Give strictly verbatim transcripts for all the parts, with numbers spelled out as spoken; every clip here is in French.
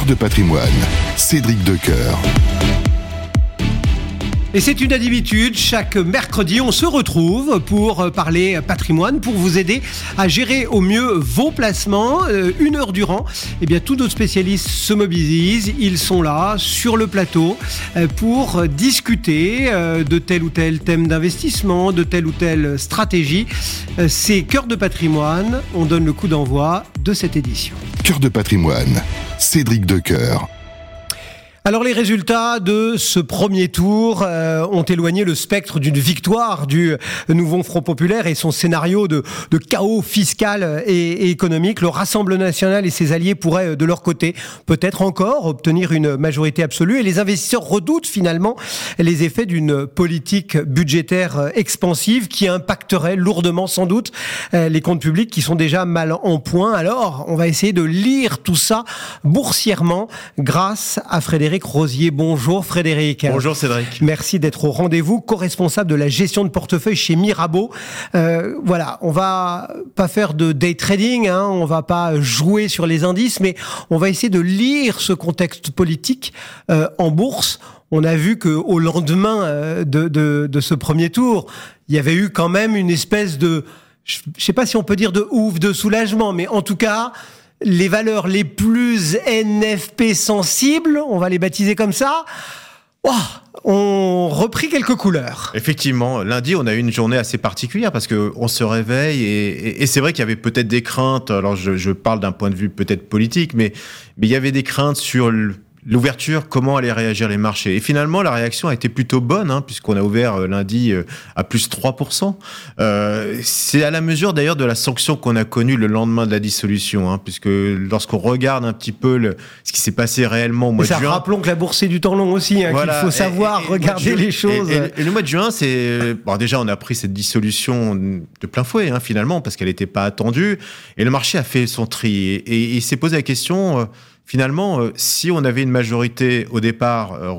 de patrimoine, Cédric Decoeur. Et c'est une habitude, chaque mercredi, on se retrouve pour parler patrimoine, pour vous aider à gérer au mieux vos placements. Une heure durant, eh bien, tous nos spécialistes se mobilisent. Ils sont là, sur le plateau, pour discuter de tel ou tel thème d'investissement, de telle ou telle stratégie. C'est Cœur de patrimoine. On donne le coup d'envoi de cette édition. Cœur de patrimoine, Cédric Decoeur. Alors les résultats de ce premier tour euh, ont éloigné le spectre d'une victoire du nouveau Front populaire et son scénario de, de chaos fiscal et, et économique. Le Rassemblement national et ses alliés pourraient de leur côté peut-être encore obtenir une majorité absolue et les investisseurs redoutent finalement les effets d'une politique budgétaire expansive qui impacterait lourdement sans doute euh, les comptes publics qui sont déjà mal en point. Alors on va essayer de lire tout ça boursièrement grâce à Frédéric Rosier. Bonjour Frédéric. Bonjour Cédric. Merci d'être au rendez-vous, co-responsable de la gestion de portefeuille chez Mirabeau. Euh, voilà, on va pas faire de day trading, hein, on va pas jouer sur les indices, mais on va essayer de lire ce contexte politique euh, en bourse. On a vu qu'au lendemain euh, de, de, de ce premier tour, il y avait eu quand même une espèce de, je sais pas si on peut dire de ouf, de soulagement, mais en tout cas, les valeurs les plus N F P sensibles, on va les baptiser comme ça, oh, ont repris quelques couleurs. Effectivement, lundi, on a eu une journée assez particulière parce qu'on se réveille et, et, et c'est vrai qu'il y avait peut-être des craintes, alors je, je parle d'un point de vue peut-être politique, mais, mais il y avait des craintes sur le, l'ouverture, comment allaient réagir les marchés. Et finalement, la réaction a été plutôt bonne, hein, puisqu'on a ouvert euh, lundi euh, à plus trois pour cent. Euh, c'est à la mesure d'ailleurs de la sanction qu'on a connue le lendemain de la dissolution, hein, puisque lorsqu'on regarde un petit peu le, ce qui s'est passé réellement au mois ça, de juin... Rappelons que la bourse, c'est du temps long aussi, hein, voilà, qu'il faut savoir et, et, regarder et, les choses. Et, et, et le mois de juin, c'est... Bon, déjà, on a pris cette dissolution de plein fouet, hein, finalement, parce qu'elle n'était pas attendue. Et le marché a fait son tri. Et, et, et il s'est posé la question... Euh, Finalement, euh, si on avait une majorité au départ euh,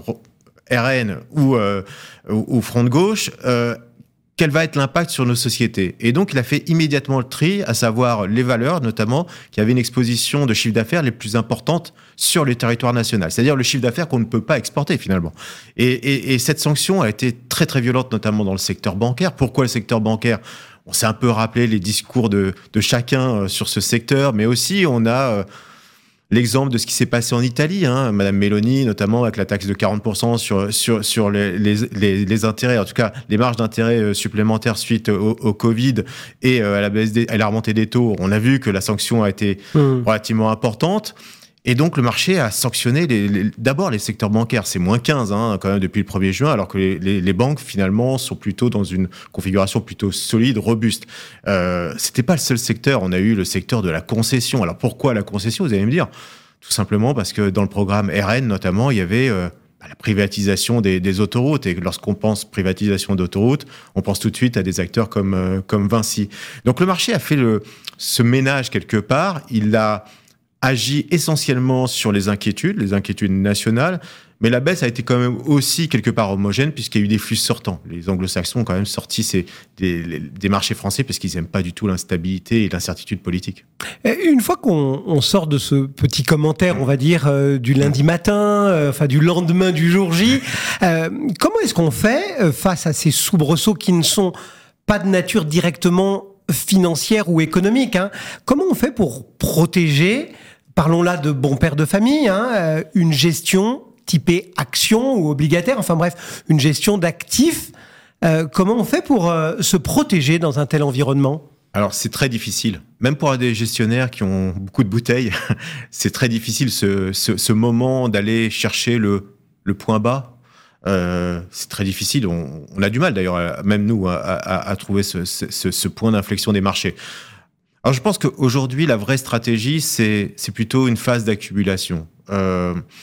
R N ou, euh, ou, ou Front de gauche, euh, quel va être l'impact sur nos sociétés ? Et donc, il a fait immédiatement le tri, à savoir les valeurs, notamment, qui avaient une exposition de chiffre d'affaires les plus importantes sur le territoire national. C'est-à-dire le chiffre d'affaires qu'on ne peut pas exporter, finalement. Et, et, et cette sanction a été très, très violente, notamment dans le secteur bancaire. Pourquoi le secteur bancaire ? On s'est un peu rappelé les discours de, de chacun euh, sur ce secteur, mais aussi, on a... Euh, l'exemple de ce qui s'est passé en Italie, hein, Madame Meloni, notamment avec la taxe de quarante pour cent sur, sur, sur les, les, les, les intérêts, en tout cas les marges d'intérêt supplémentaires suite au, au Covid et à la baisse des, à la remontée des taux. On a vu que la sanction a été mmh. relativement importante. Et donc, le marché a sanctionné les, les, d'abord les secteurs bancaires. C'est moins quinze, hein, quand même, depuis le premier juin, alors que les, les, les banques, finalement, sont plutôt dans une configuration plutôt solide, robuste. Euh, c'était pas le seul secteur. On a eu le secteur de la concession. Alors, pourquoi la concession, vous allez me dire ? Tout simplement parce que dans le programme R N, notamment, il y avait euh, la privatisation des, des autoroutes. Et lorsqu'on pense privatisation d'autoroutes, on pense tout de suite à des acteurs comme, euh, comme Vinci. Donc, le marché a fait le, ce ménage quelque part. Il a... agit essentiellement sur les inquiétudes, les inquiétudes nationales, mais la baisse a été quand même aussi quelque part homogène puisqu'il y a eu des flux sortants. Les anglo-saxons ont quand même sorti ces, des, les, des marchés français parce qu'ils n'aiment pas du tout l'instabilité et l'incertitude politique. Une fois qu'on on sort de ce petit commentaire, on va dire, euh, du lundi matin, euh, enfin du lendemain du jour J, euh, comment est-ce qu'on fait euh, face à ces soubresauts qui ne sont pas de nature directement financière ou économique, hein ? Comment on fait pour protéger, parlons là de bons pères de famille, hein, une gestion typée action ou obligataire, enfin bref, une gestion d'actifs. Euh, comment on fait pour euh, se protéger dans un tel environnement ? Alors, c'est très difficile. Même pour des gestionnaires qui ont beaucoup de bouteilles, c'est très difficile ce, ce, ce moment d'aller chercher le, le point bas. Euh, c'est très difficile. On, on a du mal d'ailleurs, même nous, à, à, à trouver ce, ce, ce point d'inflexion des marchés. Alors, je pense qu'aujourd'hui, la vraie stratégie, c'est, c'est plutôt une phase d'accumulation. Euh,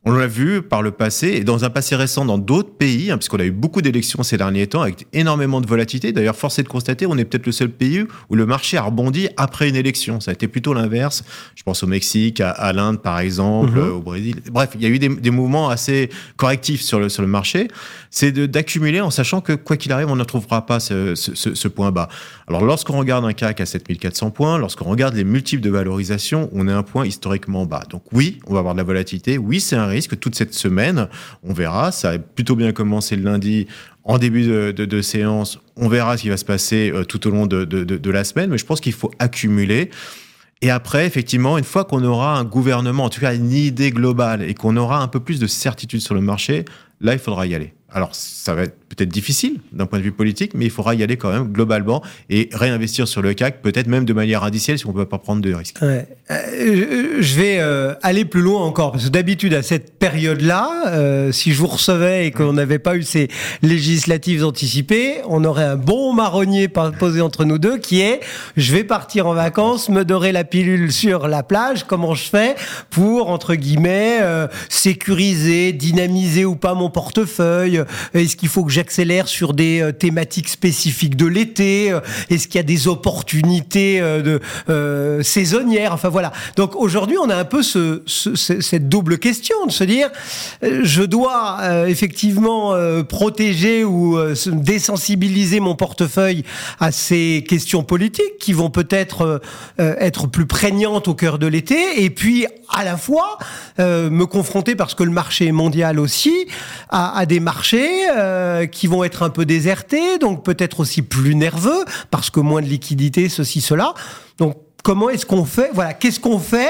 On l'a vu par le passé, et dans un passé récent dans d'autres pays, hein, puisqu'on a eu beaucoup d'élections ces derniers temps, avec énormément de volatilité. D'ailleurs, force est de constater, on est peut-être le seul pays où le marché a rebondi après une élection. Ça a été plutôt l'inverse. Je pense au Mexique, à, à l'Inde, par exemple, mmh. au Brésil. Bref, il y a eu des, des mouvements assez correctifs sur le, sur le marché. C'est de, d'accumuler en sachant que, quoi qu'il arrive, on ne trouvera pas ce, ce, ce, ce point bas. Alors, lorsqu'on regarde un C A C à sept mille quatre cents points, lorsqu'on regarde les multiples de valorisation, on est à un point historiquement bas. Donc oui, on va avoir de la volatilité. Oui, c'est un risque. Toute cette semaine, on verra. Ça a plutôt bien commencé le lundi. En début de, de, de séance, on verra ce qui va se passer euh, tout au long de, de, de, de la semaine. Mais je pense qu'il faut accumuler. Et après, effectivement, une fois qu'on aura un gouvernement, en tout cas une idée globale, et qu'on aura un peu plus de certitude sur le marché, là, il faudra y aller. Alors, ça va être peut-être difficile d'un point de vue politique, mais il faudra y aller quand même globalement et réinvestir sur le C A C, peut-être même de manière indicielle si on ne peut pas prendre de risques. Ouais. Euh, je vais euh, aller plus loin encore, parce que d'habitude, à cette période-là, euh, si je vous recevais et qu'on n'avait pas eu ces législatives anticipées, on aurait un bon marronnier posé entre nous deux qui est « je vais partir en vacances, me dorer la pilule sur la plage, comment je fais pour, entre guillemets, euh, sécuriser, dynamiser ou pas mon portefeuille ? Est-ce qu'il faut que j'accélère sur des euh, thématiques spécifiques de l'été ? Est-ce qu'il y a des opportunités euh, de, euh, saisonnières ? Enfin voilà. Donc aujourd'hui, on a un peu ce, ce, cette double question de se dire euh, je dois euh, effectivement euh, protéger ou euh, désensibiliser mon portefeuille à ces questions politiques qui vont peut-être euh, être plus prégnantes au cœur de l'été, et puis à la fois euh, me confronter, parce que le marché est mondial aussi, à, à des marchés euh, qui vont être un peu désertés, donc peut-être aussi plus nerveux, parce que moins de liquidité, ceci, cela. Donc, comment est-ce qu'on fait ? Voilà, qu'est-ce qu'on fait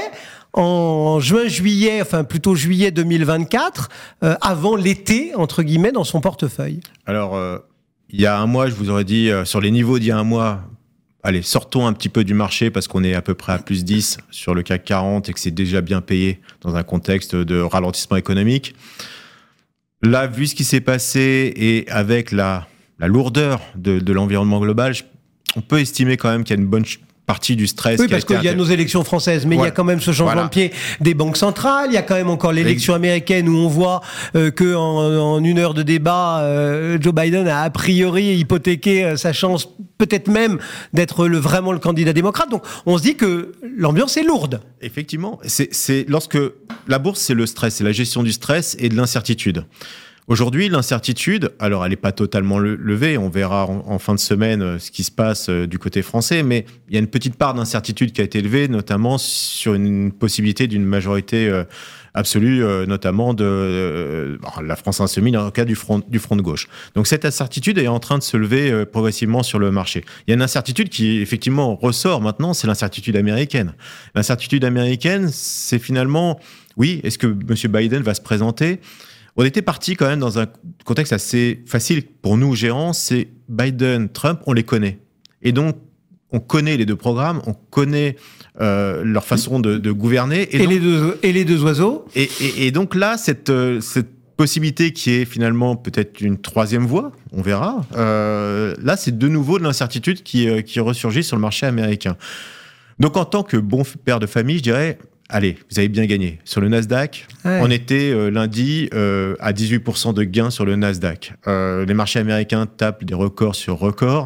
en juin, juillet, enfin plutôt juillet deux mille vingt-quatre, euh, avant l'été, entre guillemets, dans son portefeuille ? Alors, euh, il y a un mois, je vous aurais dit, euh, sur les niveaux d'il y a un mois, allez, sortons un petit peu du marché parce qu'on est à peu près à plus dix sur le C A C quarante et que c'est déjà bien payé dans un contexte de ralentissement économique. Là, vu ce qui s'est passé et avec la, la lourdeur de, de l'environnement global, je, on peut estimer quand même qu'il y a une bonne partie du stress. Oui, parce qu'il y a nos élections françaises, mais voilà. Il y a quand même ce changement voilà. de pied des banques centrales. Il y a quand même encore l'élection américaine où on voit euh, que en, en une heure de débat, euh, Joe Biden a a priori hypothéqué euh, sa chance, peut-être même d'être le, vraiment le candidat démocrate. Donc, on se dit que l'ambiance est lourde. Effectivement, c'est, c'est lorsque la bourse, c'est le stress, c'est la gestion du stress et de l'incertitude. Aujourd'hui, l'incertitude, alors elle n'est pas totalement levée, on verra en, en fin de semaine ce qui se passe du côté français, mais il y a une petite part d'incertitude qui a été levée, notamment sur une possibilité d'une majorité euh, absolue, euh, notamment de euh, la France insoumise, dans le cas du front, du front de gauche. Donc cette incertitude est en train de se lever euh, progressivement sur le marché. Il y a une incertitude qui effectivement ressort maintenant, c'est l'incertitude américaine. L'incertitude américaine, c'est finalement, oui, est-ce que M. Biden va se présenter ? On était parti quand même dans un contexte assez facile pour nous, gérants, c'est Biden, Trump, on les connaît. Et donc, on connaît les deux programmes, on connaît euh, leur façon de, de gouverner. Et, et, donc, les deux, et les deux oiseaux. Et, et, et donc là, cette, cette possibilité qui est finalement peut-être une troisième voie, on verra, euh, là, c'est de nouveau de l'incertitude qui, qui ressurgit sur le marché américain. Donc, en tant que bon père de famille, je dirais... Allez, vous avez bien gagné. Sur le Nasdaq, ouais. on était euh, lundi euh, à dix-huit pour cent de gains sur le Nasdaq. Euh, les marchés américains tapent des records sur records.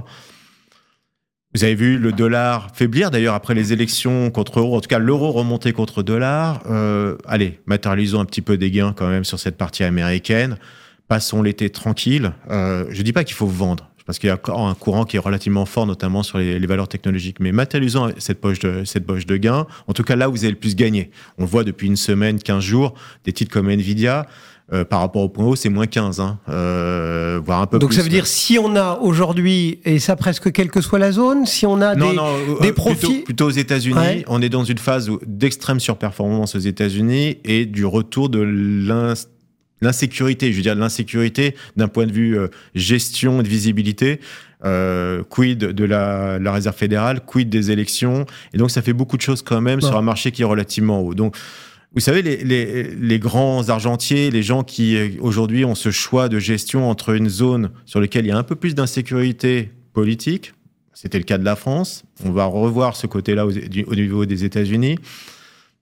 Vous avez vu le dollar faiblir, d'ailleurs, après les élections contre euro. En tout cas, l'euro remonté contre dollar. Euh, allez, matérialisons un petit peu des gains quand même sur cette partie américaine. Passons l'été tranquille. Euh, je ne dis pas qu'il faut vendre, parce qu'il y a encore un courant qui est relativement fort, notamment sur les, les valeurs technologiques. Mais matérialisons cette poche de, cette poche de gains. En tout cas, là où vous avez le plus gagné. On le voit depuis une semaine, quinze jours, des titres comme Nvidia, euh, par rapport au point haut, c'est moins quinze, hein, euh, voire un peu Donc plus. Donc ça veut dire, si on a aujourd'hui, et ça presque quelle que soit la zone, si on a non, des, non, des euh, profits... Plutôt, plutôt aux États-Unis, ouais. On est dans une phase d'extrême surperformance aux États-Unis et du retour de l'inst L'insécurité, je veux dire l'insécurité d'un point de vue euh, gestion et de visibilité, euh, quid de la, la Réserve fédérale, quid des élections, et donc ça fait beaucoup de choses quand même ouais. sur un marché qui est relativement haut. Donc, vous savez, les, les, les grands argentiers, les gens qui aujourd'hui ont ce choix de gestion entre une zone sur laquelle il y a un peu plus d'insécurité politique, c'était le cas de la France, on va revoir ce côté-là au, au niveau des États-Unis.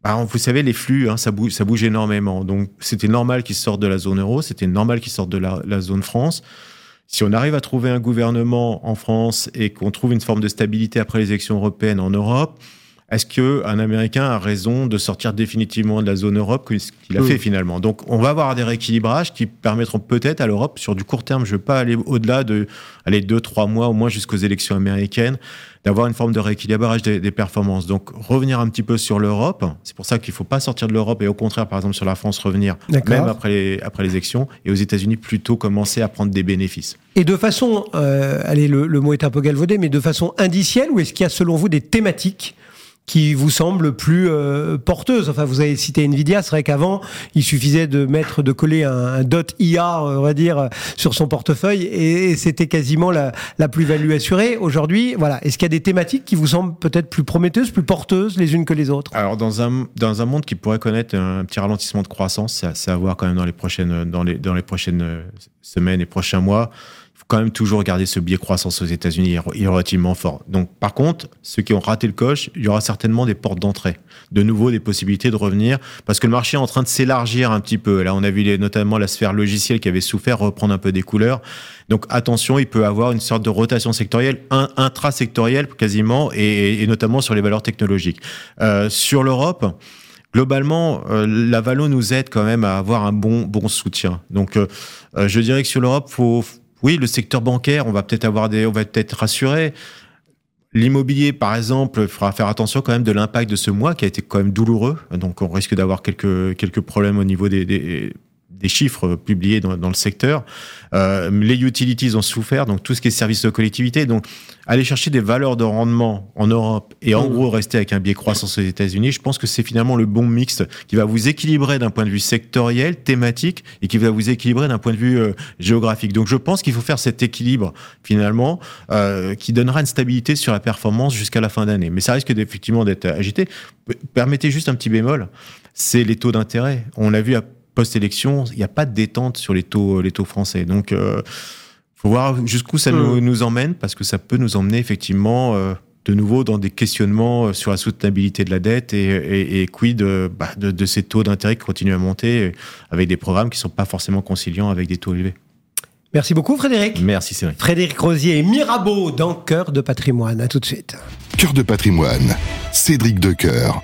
bah, vous savez, les flux, hein, ça, bouge, ça bouge énormément. Donc, c'était normal qu'ils sortent de la zone euro, c'était normal qu'ils sortent de la, la zone France. Si on arrive à trouver un gouvernement en France et qu'on trouve une forme de stabilité après les élections européennes en Europe, est-ce qu'un Américain a raison de sortir définitivement de la zone Europe, ce qu'il a mmh. fait finalement? Donc, on va avoir des rééquilibrages qui permettront peut-être à l'Europe, sur du court terme, je ne veux pas aller au-delà de aller deux, trois mois, au moins jusqu'aux élections américaines, d'avoir une forme de rééquilibrage des, des performances. Donc, revenir un petit peu sur l'Europe, c'est pour ça qu'il ne faut pas sortir de l'Europe et au contraire, par exemple, sur la France, revenir D'accord. même après les, après les élections, et aux États-Unis, plutôt commencer à prendre des bénéfices. Et de façon, euh, allez, le, le mot est un peu galvaudé, mais de façon indicielle, ou est-ce qu'il y a selon vous des thématiques qui vous semble plus euh, porteuse? Enfin, vous avez cité Nvidia, c'est vrai qu'avant, il suffisait de mettre, de coller un, un dot I A, on va dire, sur son portefeuille, et, et c'était quasiment la, la plus-value assurée. Aujourd'hui, voilà. Est-ce qu'il y a des thématiques qui vous semblent peut-être plus prometteuses, plus porteuses les unes que les autres? Alors, dans un, dans un monde qui pourrait connaître un petit ralentissement de croissance, c'est à, c'est à voir quand même dans les prochaines, dans les, dans les prochaines semaines et prochains mois. Il faut quand même toujours garder ce biais croissance aux États-Unis, il est relativement fort. Donc, par contre, ceux qui ont raté le coche, il y aura certainement des portes d'entrée. De nouveau, des possibilités de revenir, parce que le marché est en train de s'élargir un petit peu. Là, on a vu les, notamment la sphère logicielle qui avait souffert reprendre un peu des couleurs. Donc, attention, il peut avoir une sorte de rotation sectorielle, un, intra-sectorielle quasiment, et, et notamment sur les valeurs technologiques. Euh, sur l'Europe, globalement, euh, la Valo nous aide quand même à avoir un bon, bon soutien. Donc, euh, euh, je dirais que sur l'Europe, faut oui, le secteur bancaire, on va peut-être avoir des, on va peut-être rassuré. L'immobilier, par exemple, il faudra faire attention quand même de l'impact de ce mois qui a été quand même douloureux. Donc, on risque d'avoir quelques quelques problèmes au niveau des des, des chiffres publiés dans, dans le secteur. Euh, les utilities ont souffert, donc tout ce qui est services de collectivité. Donc, aller chercher des valeurs de rendement en Europe et en mmh. gros rester avec un biais croissance aux États-Unis, je pense que c'est finalement le bon mix qui va vous équilibrer d'un point de vue sectoriel, thématique, et qui va vous équilibrer d'un point de vue euh, géographique. Donc, je pense qu'il faut faire cet équilibre finalement euh, qui donnera une stabilité sur la performance jusqu'à la fin d'année. Mais ça risque effectivement d'être agité. Permettez juste un petit bémol, c'est les taux d'intérêt. On l'a vu à post-élection, il n'y a pas de détente sur les taux, les taux français. Donc, il euh, faut voir jusqu'où ça mmh. nous, nous emmène, parce que ça peut nous emmener effectivement euh, de nouveau dans des questionnements sur la soutenabilité de la dette et, et, et quid de, bah, de, de ces taux d'intérêt qui continuent à monter avec des programmes qui ne sont pas forcément conciliants avec des taux élevés. Merci beaucoup Frédéric. Merci Cédric. Frédéric Rosier et Mirabeau dans Cœur de patrimoine. À tout de suite. Cœur de patrimoine, Cédric Decoeur.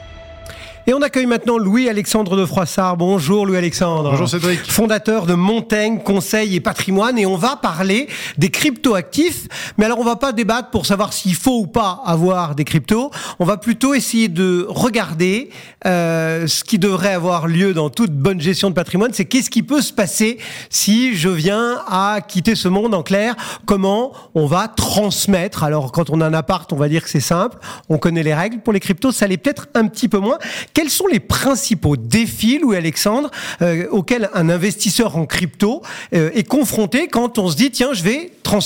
Et on accueille maintenant Louis-Alexandre de Froissart. Bonjour Louis-Alexandre. Bonjour Cédric. Fondateur de Montaigne Conseil et Patrimoine. Et on va parler des crypto-actifs. Mais alors on va pas débattre pour savoir s'il faut ou pas avoir des cryptos. On va plutôt essayer de regarder euh, ce qui devrait avoir lieu dans toute bonne gestion de patrimoine. C'est qu'est-ce qui peut se passer si je viens à quitter ce monde, en clair. Comment on va transmettre. Alors quand on a un appart, on va dire que c'est simple. On connaît les règles. Pour les cryptos, ça l'est peut-être un petit peu moins. Quels sont les principaux défis, Louis-Alexandre, euh, auxquels un investisseur en crypto euh, est confronté quand on se dit « tiens, je vais transmettre » ?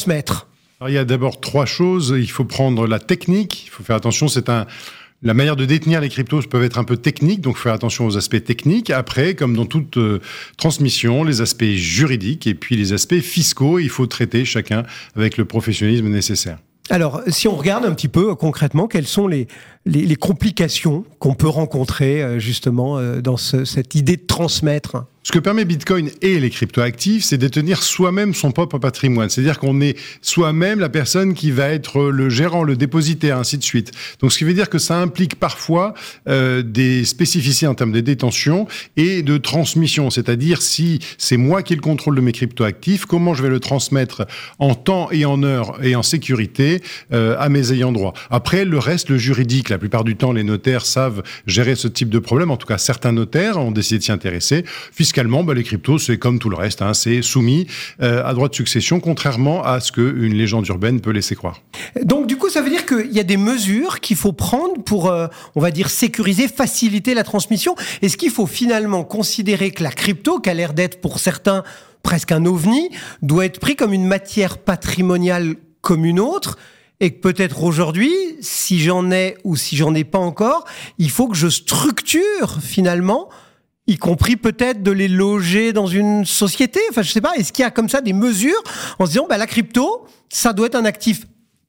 Alors, il y a d'abord trois choses. Il faut prendre la technique. Il faut faire attention, c'est un... La manière de détenir les cryptos peut être un peu technique, donc faire attention aux aspects techniques. Après, comme dans toute euh, transmission, les aspects juridiques et puis les aspects fiscaux, il faut traiter chacun avec le professionnalisme nécessaire. Alors, si on regarde un petit peu concrètement, quelles sont les, les, les complications qu'on peut rencontrer euh, justement euh, dans ce, cette idée de transmettre ? Ce que permet Bitcoin et les cryptoactifs, c'est de détenir soi-même son propre patrimoine. C'est-à-dire qu'on est soi-même la personne qui va être le gérant, le dépositaire, ainsi de suite. Donc, ce qui veut dire que ça implique parfois euh, des spécificités en termes de détention et de transmission. C'est-à-dire, si c'est moi qui ai le contrôle de mes cryptoactifs, comment je vais le transmettre en temps et en heure et en sécurité euh, à mes ayants droit. Après, le reste, le juridique, la plupart du temps, les notaires savent gérer ce type de problème. En tout cas, certains notaires ont décidé de s'y intéresser. Fiscalement, bah, les cryptos, c'est comme tout le reste, hein, c'est soumis euh, à droit de succession, contrairement à ce qu'une légende urbaine peut laisser croire. Donc, du coup, ça veut dire qu'il y a des mesures qu'il faut prendre pour, euh, on va dire, sécuriser, faciliter la transmission. Est-ce qu'il faut finalement considérer que la crypto, qui a l'air d'être pour certains presque un ovni, doit être pris comme une matière patrimoniale comme une autre ? Et que peut-être aujourd'hui, si j'en ai ou si j'en ai pas encore, il faut que je structure finalement, y compris peut-être de les loger dans une société. Enfin, je sais pas, est-ce qu'il y a comme ça des mesures en se disant, bah, la crypto, ça doit être un actif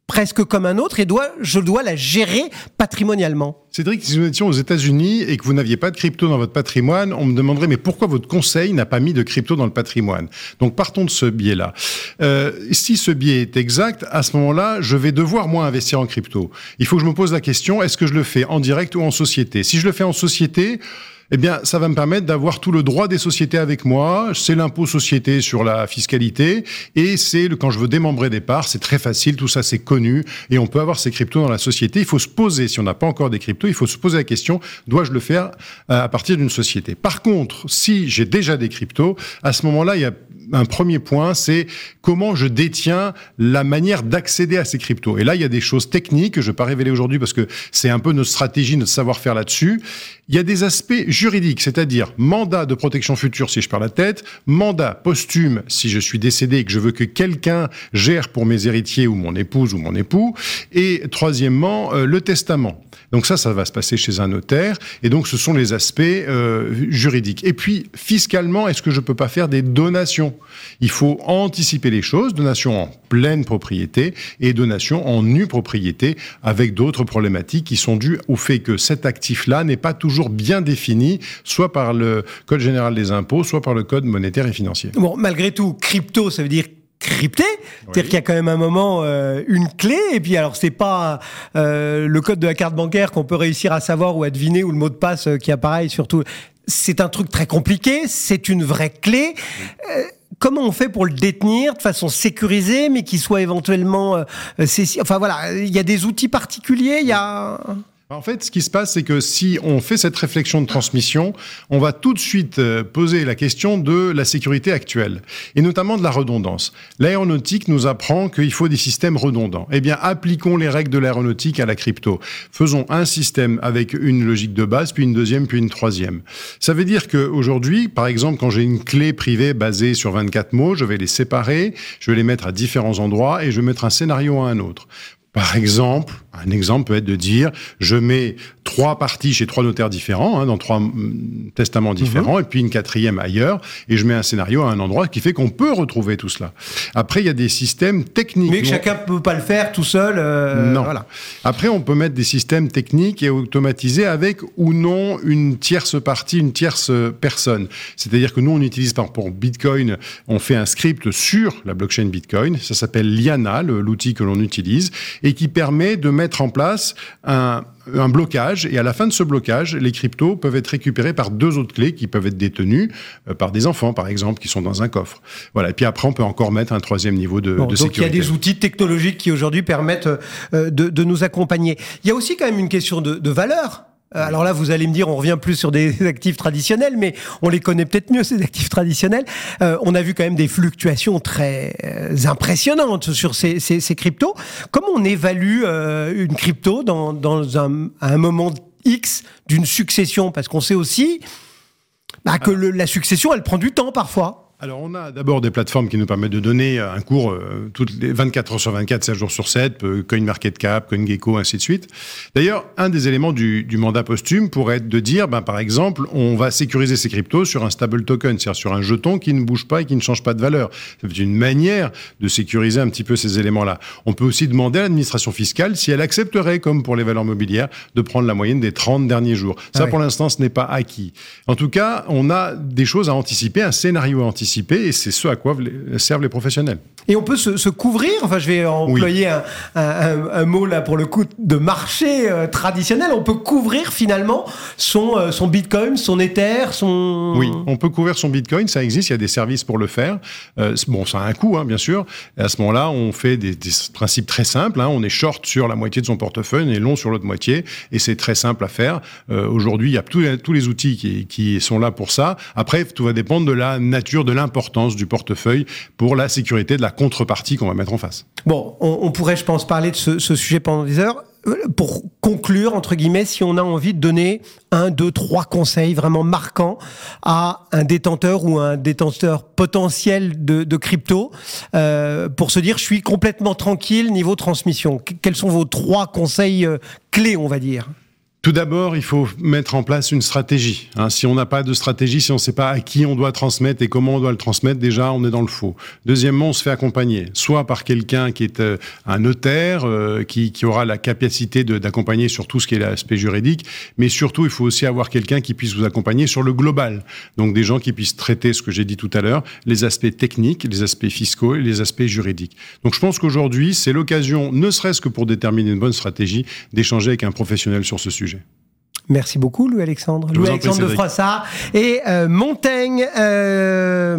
presque comme un autre et dois, je dois la gérer patrimonialement. Cédric, si nous étions aux États-Unis et que vous n'aviez pas de crypto dans votre patrimoine, on me demanderait mais pourquoi votre conseil n'a pas mis de crypto dans le patrimoine? Donc partons de ce biais-là. Euh, si ce biais est exact, à ce moment-là, je vais devoir moi investir en crypto. Il faut que je me pose la question, est-ce que je le fais en direct ou en société? Si je le fais en société, eh bien, ça va me permettre d'avoir tout le droit des sociétés avec moi. C'est l'impôt société sur la fiscalité. Et c'est le, quand je veux démembrer des parts, c'est très facile. Tout ça, c'est connu. Et on peut avoir ces cryptos dans la société. Il faut se poser, si on n'a pas encore des cryptos, il faut se poser la question, dois-je le faire à partir d'une société? Par contre, si j'ai déjà des cryptos, à ce moment-là, il y a un premier point, c'est comment je détiens la manière d'accéder à ces cryptos. Et là, il y a des choses techniques que je ne vais pas révéler aujourd'hui parce que c'est un peu notre stratégie, notre savoir-faire là-dessus. Il y a des aspects juridiques, c'est-à-dire mandat de protection future si je perds la tête, mandat posthume si je suis décédé et que je veux que quelqu'un gère pour mes héritiers ou mon épouse ou mon époux, et troisièmement, euh, le testament. Donc ça, ça va se passer chez un notaire, et donc ce sont les aspects euh, juridiques. Et puis, fiscalement, est-ce que je peux pas faire des donations? Il faut anticiper les choses, donations en pleine propriété et donations en nue propriété, avec d'autres problématiques qui sont dues au fait que cet actif-là n'est pas toujours bien défini, soit par le Code général des impôts, soit par le Code monétaire et financier. Bon, malgré tout, crypto, ça veut dire crypté, c'est-à-dire oui. qu'il y a quand même un moment euh, une clé, et puis alors c'est pas euh, le code de la carte bancaire qu'on peut réussir à savoir ou à deviner, ou le mot de passe euh, qui apparaît surtout. C'est un truc très compliqué, c'est une vraie clé. Euh, comment on fait pour le détenir de façon sécurisée, mais qui soit éventuellement... Euh, c'est, enfin voilà, il y a des outils particuliers, il y a... En fait, ce qui se passe, c'est que si on fait cette réflexion de transmission, on va tout de suite poser la question de la sécurité actuelle, et notamment de la redondance. L'aéronautique nous apprend qu'il faut des systèmes redondants. Eh bien, appliquons les règles de l'aéronautique à la crypto. Faisons un système avec une logique de base, puis une deuxième, puis une troisième. Ça veut dire qu'aujourd'hui, par exemple, quand j'ai une clé privée basée sur vingt-quatre mots, je vais les séparer, je vais les mettre à différents endroits, et je vais mettre un scénario à un autre. Par exemple, un exemple peut être de dire, je mets trois parties chez trois notaires différents, hein, dans trois mm, testaments différents, mmh. et puis une quatrième ailleurs, et je mets un scénario à un endroit qui fait qu'on peut retrouver tout cela. Après, il y a des systèmes techniques. Mais que chacun ne peut pas le faire tout seul. Euh, non. Voilà. Après, on peut mettre des systèmes techniques et automatisés avec ou non une tierce partie, une tierce personne. C'est-à-dire que nous, on utilise, par exemple, pour Bitcoin, on fait un script sur la blockchain Bitcoin. Ça s'appelle Liana, le, l'outil que l'on utilise, et qui permet de mettre en place un, un blocage. Et à la fin de ce blocage, les cryptos peuvent être récupérés par deux autres clés qui peuvent être détenues euh, par des enfants, par exemple, qui sont dans un coffre. Voilà. Et puis après, on peut encore mettre un troisième niveau de, bon, de donc sécurité. Donc il y a des outils technologiques qui aujourd'hui permettent euh, de, de nous accompagner. Il y a aussi quand même une question de, de valeur. Alors là, vous allez me dire, on revient plus sur des actifs traditionnels, mais on les connaît peut-être mieux, ces actifs traditionnels. Euh, on a vu quand même des fluctuations très euh, impressionnantes sur ces, ces, ces cryptos. Comment on évalue euh, une crypto dans, dans un, un moment X d'une succession? Parce qu'on sait aussi bah, que le, la succession, elle prend du temps parfois. Alors, on a d'abord des plateformes qui nous permettent de donner un cours euh, toutes les vingt-quatre heures sur vingt-quatre, sept jours sur sept, euh, CoinMarketCap, CoinGecko, ainsi de suite. D'ailleurs, un des éléments du, du mandat posthume pourrait être de dire, ben, par exemple, on va sécuriser ces cryptos sur un stable token, c'est-à-dire sur un jeton qui ne bouge pas et qui ne change pas de valeur. C'est une manière de sécuriser un petit peu ces éléments-là. On peut aussi demander à l'administration fiscale si elle accepterait, comme pour les valeurs mobilières, de prendre la moyenne des trente derniers jours. Ça, ah oui. Pour l'instant, ce n'est pas acquis. En tout cas, on a des choses à anticiper, un scénario à anticiper, et c'est ce à quoi servent les professionnels. Et on peut se, se couvrir, enfin je vais employer oui. un, un, un mot là pour le coup de marché euh, traditionnel, on peut couvrir finalement son, euh, son Bitcoin, son Ether, son... Oui, on peut couvrir son Bitcoin, ça existe, il y a des services pour le faire. Euh, bon, ça a un coût, hein, bien sûr. Et à ce moment-là, on fait des, des principes très simples, hein. On est short sur la moitié de son portefeuille, on est long sur l'autre moitié, et c'est très simple à faire. Euh, aujourd'hui, il y a tous les, tous les outils qui, qui sont là pour ça. Après, tout va dépendre de la nature de l'importance du portefeuille pour la sécurité de la contrepartie qu'on va mettre en face. Bon, on, on pourrait, je pense, parler de ce, ce sujet pendant des heures. Pour conclure, entre guillemets, si on a envie de donner un, deux, trois conseils vraiment marquants à un détenteur ou un détenteur potentiel de, de crypto, euh, pour se dire, je suis complètement tranquille niveau transmission. Quels sont vos trois conseils euh, clés, on va dire ? Tout d'abord, il faut mettre en place une stratégie. Hein, si on n'a pas de stratégie, si on ne sait pas à qui on doit transmettre et comment on doit le transmettre, déjà, on est dans le faux. Deuxièmement, on se fait accompagner, soit par quelqu'un qui est euh, un notaire, euh, qui, qui aura la capacité de, d'accompagner sur tout ce qui est l'aspect juridique, mais surtout, il faut aussi avoir quelqu'un qui puisse vous accompagner sur le global. Donc, des gens qui puissent traiter, ce que j'ai dit tout à l'heure, les aspects techniques, les aspects fiscaux et les aspects juridiques. Donc, je pense qu'aujourd'hui, c'est l'occasion, ne serait-ce que pour déterminer une bonne stratégie, d'échanger avec un professionnel sur ce sujet. Merci beaucoup, Louis-Alexandre. Louis-Alexandre de Froissart et euh, Montaigne. Euh,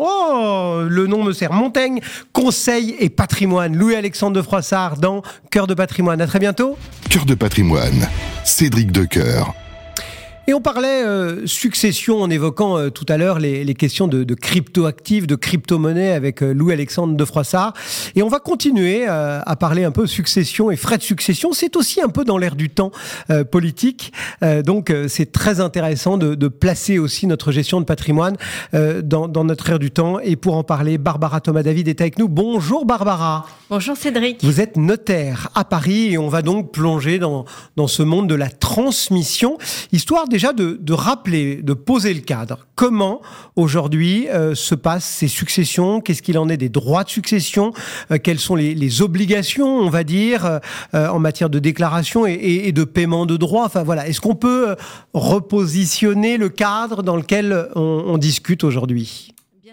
oh, le nom me sert. Montaigne, Conseil et Patrimoine. Louis-Alexandre de Froissart dans Cœur de Patrimoine. À très bientôt. Cœur de Patrimoine, Cédric Decoeur. Et on parlait euh, succession en évoquant euh, tout à l'heure les, les questions de, de crypto-actifs, de crypto-monnaies avec euh, Louis-Alexandre de Froissart. Et on va continuer euh, à parler un peu succession et frais de succession. C'est aussi un peu dans l'air du temps euh, politique. Euh, donc euh, c'est très intéressant de, de placer aussi notre gestion de patrimoine euh, dans, dans notre air du temps. Et pour en parler, Barbara Thomas-David est avec nous. Bonjour Barbara. Bonjour Cédric. Vous êtes notaire à Paris et on va donc plonger dans, dans ce monde de la transmission, histoire déjà de, de rappeler, de poser le cadre. Comment aujourd'hui euh, se passent ces successions? Qu'est-ce qu'il en est des droits de succession? euh, Quelles sont les, les obligations, on va dire, euh, en matière de déclaration et, et, et de paiement de droits? Enfin voilà, est-ce qu'on peut repositionner le cadre dans lequel on, on discute aujourd'hui?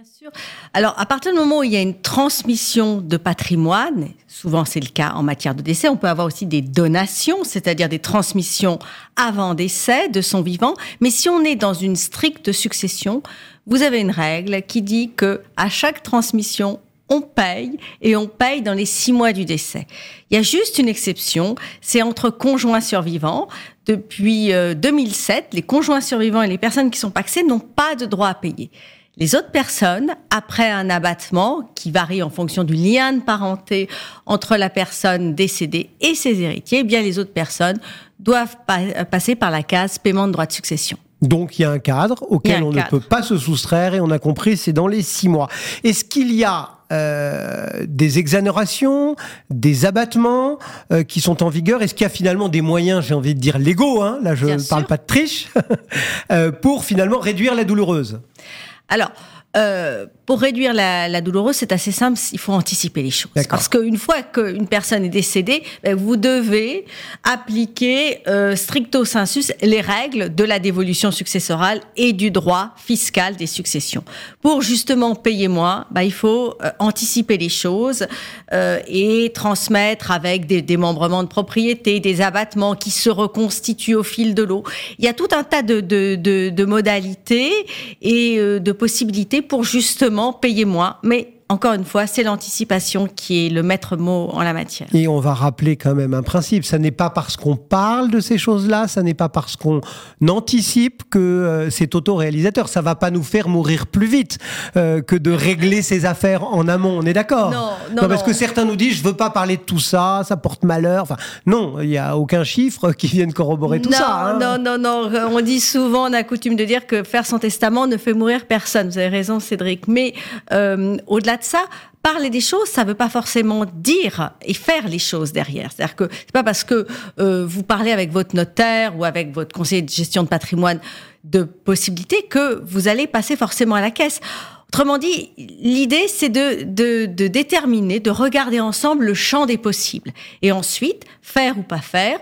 Alors, à partir du moment où il y a une transmission de patrimoine, souvent c'est le cas en matière de décès, on peut avoir aussi des donations, c'est-à-dire des transmissions avant décès de son vivant. Mais si on est dans une stricte succession, vous avez une règle qui dit que à chaque transmission, on paye et on paye dans les six mois du décès. Il y a juste une exception, c'est entre conjoints survivants. Depuis euh, deux mille sept, les conjoints survivants et les personnes qui sont pacsées n'ont pas de droit à payer. Les autres personnes, après un abattement qui varie en fonction du lien de parenté entre la personne décédée et ses héritiers, eh bien les autres personnes doivent pa- passer par la case paiement de droits de succession. Donc il y a un cadre auquel on cadre. ne peut pas se soustraire et on a compris, c'est dans les six mois. Est-ce qu'il y a euh, des exonérations, des abattements euh, qui sont en vigueur? Est-ce qu'il y a finalement des moyens, j'ai envie de dire légaux, hein, là je ne parle pas de triche, euh, pour finalement réduire la douloureuse? Alors, euh, pour réduire la, la douloureuse, c'est assez simple, il faut anticiper les choses. D'accord. Parce qu'une fois qu'une personne est décédée, ben, vous devez appliquer euh, stricto sensus les règles de la dévolution successorale et du droit fiscal des successions. Pour justement payer moins, ben, il faut euh, anticiper les choses euh, et transmettre avec des démembrements de propriété, des abattements qui se reconstituent au fil de l'eau. Il y a tout un tas de, de, de, de modalités et euh, de possibilités pour justement payer moins, mais encore une fois, c'est l'anticipation qui est le maître mot en la matière. Et on va rappeler quand même un principe, ça n'est pas parce qu'on parle de ces choses-là, ça n'est pas parce qu'on anticipe que euh, c'est autoréalisateur. Ça va pas nous faire mourir plus vite euh, que de régler ces affaires en amont, on est d'accord? Non, non, non, parce non. que certains nous disent, je veux pas parler de tout ça, ça porte malheur. Enfin, non, il y a aucun chiffre qui vienne corroborer tout non, ça. Hein. Non, non, non, on dit souvent, on a coutume de dire que faire son testament ne fait mourir personne. Vous avez raison, Cédric. Mais euh, au-delà de ça, parler des choses, ça ne veut pas forcément dire et faire les choses derrière. C'est-à-dire que c'est pas parce que euh, vous parlez avec votre notaire ou avec votre conseiller de gestion de patrimoine de possibilités que vous allez passer forcément à la caisse. Autrement dit, l'idée, c'est de, de, de déterminer, de regarder ensemble le champ des possibles. Et ensuite, faire ou pas faire.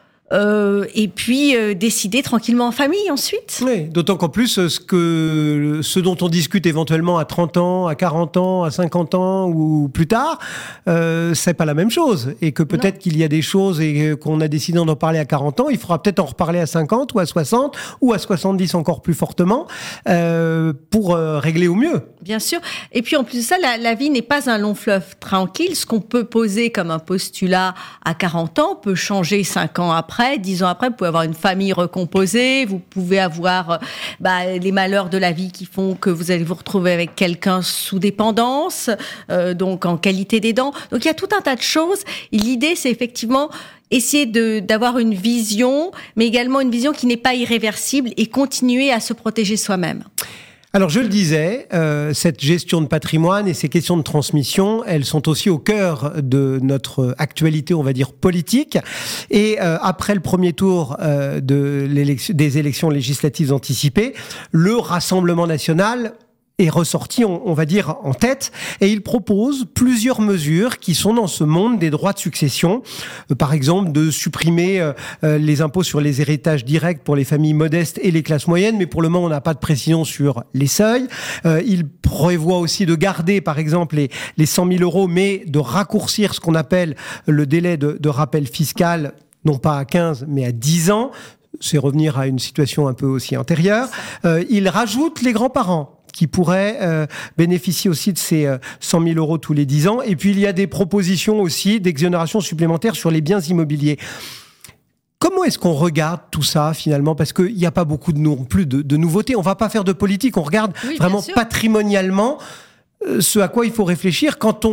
Euh, et puis euh, décider tranquillement en famille ensuite. Oui, d'autant qu'en plus, ce, que, ce dont on discute éventuellement à trente ans, à quarante ans, à cinquante ans ou plus tard, euh, c'est pas la même chose. Et que peut-être non. qu'il y a des choses et qu'on a décidé d'en parler à quarante ans, il faudra peut-être en reparler à cinquante ou à soixante ou à soixante-dix encore plus fortement euh, pour euh, régler au mieux. Bien sûr. Et puis en plus de ça, la, la vie n'est pas un long fleuve tranquille. Ce qu'on peut poser comme un postulat à quarante ans peut changer cinq ans après. Dix ans après, vous pouvez avoir une famille recomposée, vous pouvez avoir bah, les malheurs de la vie qui font que vous allez vous retrouver avec quelqu'un sous dépendance, euh, donc en qualité d'aidant. Donc il y a tout un tas de choses. Et l'idée, c'est effectivement essayer de, d'avoir une vision, mais également une vision qui n'est pas irréversible et continuer à se protéger soi-même. Alors je le disais, euh, cette gestion de patrimoine et ces questions de transmission, elles sont aussi au cœur de notre actualité, on va dire, politique. Et euh, après le premier tour euh, de l'élection, des élections législatives anticipées, le Rassemblement national est ressorti, on, on va dire, en tête, et il propose plusieurs mesures qui sont dans ce monde des droits de succession. Euh, par exemple, de supprimer euh, euh, les impôts sur les héritages directs pour les familles modestes et les classes moyennes, mais pour le moment, on n'a pas de précision sur les seuils. Euh, il prévoit aussi de garder, par exemple, les, les cent mille euros, mais de raccourcir ce qu'on appelle le délai de, de rappel fiscal, non pas à quinze, mais à dix ans. C'est revenir à une situation un peu aussi antérieure. Euh, il rajoute les grands-parents, qui pourraient euh, bénéficier aussi de ces euh, cent mille euros tous les dix ans. Et puis, il y a des propositions aussi d'exonération supplémentaire sur les biens immobiliers. Comment est-ce qu'on regarde tout ça, finalement? Parce qu'il n'y a pas beaucoup de, non plus de, de nouveautés. On ne va pas faire de politique. On regarde oui, vraiment patrimonialement euh, ce à quoi il faut réfléchir quand on,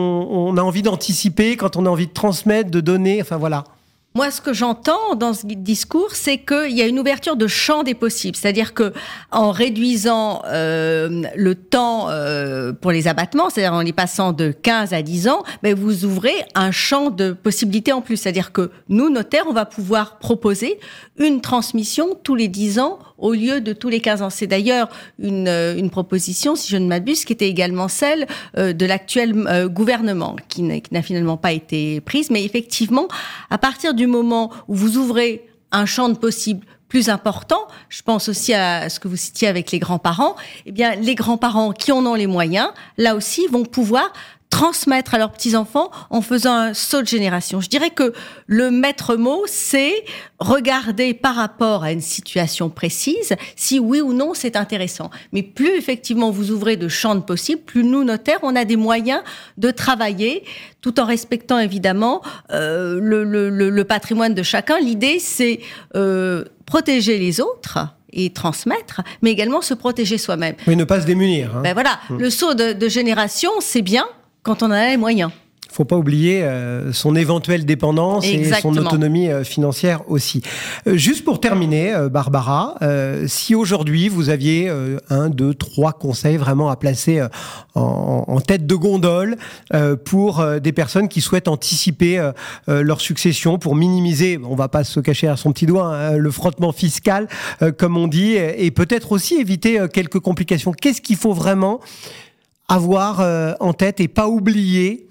on a envie d'anticiper, quand on a envie de transmettre, de donner. Enfin, voilà. Moi, ce que j'entends dans ce discours, c'est qu'il y a une ouverture de champ des possibles. C'est-à-dire que, en réduisant euh, le temps euh, pour les abattements, c'est-à-dire en les passant de quinze à dix ans, ben vous ouvrez un champ de possibilités en plus. C'est-à-dire que nous, notaires, on va pouvoir proposer une transmission tous les dix ans au lieu de tous les quinze ans. C'est d'ailleurs une, une proposition, si je ne m'abuse, qui était également celle euh, de l'actuel euh, gouvernement, qui n'a, qui n'a finalement pas été prise. Mais effectivement, à partir du moment où vous ouvrez un champ de possibles plus important, je pense aussi à ce que vous citiez avec les grands-parents, eh bien, les grands-parents qui en ont les moyens, là aussi, vont pouvoir transmettre à leurs petits-enfants en faisant un saut de génération. Je dirais que le maître mot, c'est regarder par rapport à une situation précise si oui ou non c'est intéressant. Mais plus effectivement vous ouvrez de champs de possibles, plus nous, notaires, on a des moyens de travailler tout en respectant évidemment euh, le, le, le, le patrimoine de chacun. L'idée, c'est euh, protéger les autres et transmettre, mais également se protéger soi-même. Mais ne pas se démunir. Hein. Ben voilà, mmh. Le saut de, de génération, c'est bien quand on a les moyens. Il ne faut pas oublier euh, son éventuelle dépendance Exactement. Et son autonomie euh, financière aussi. Euh, juste pour terminer, euh, Barbara, euh, si aujourd'hui vous aviez euh, un, deux, trois conseils vraiment à placer euh, en, en tête de gondole euh, pour euh, des personnes qui souhaitent anticiper euh, euh, leur succession, pour minimiser, on ne va pas se cacher à son petit doigt, hein, le frottement fiscal, euh, comme on dit, et peut-être aussi éviter euh, quelques complications. Qu'est-ce qu'il faut vraiment avoir euh, en tête et pas oublier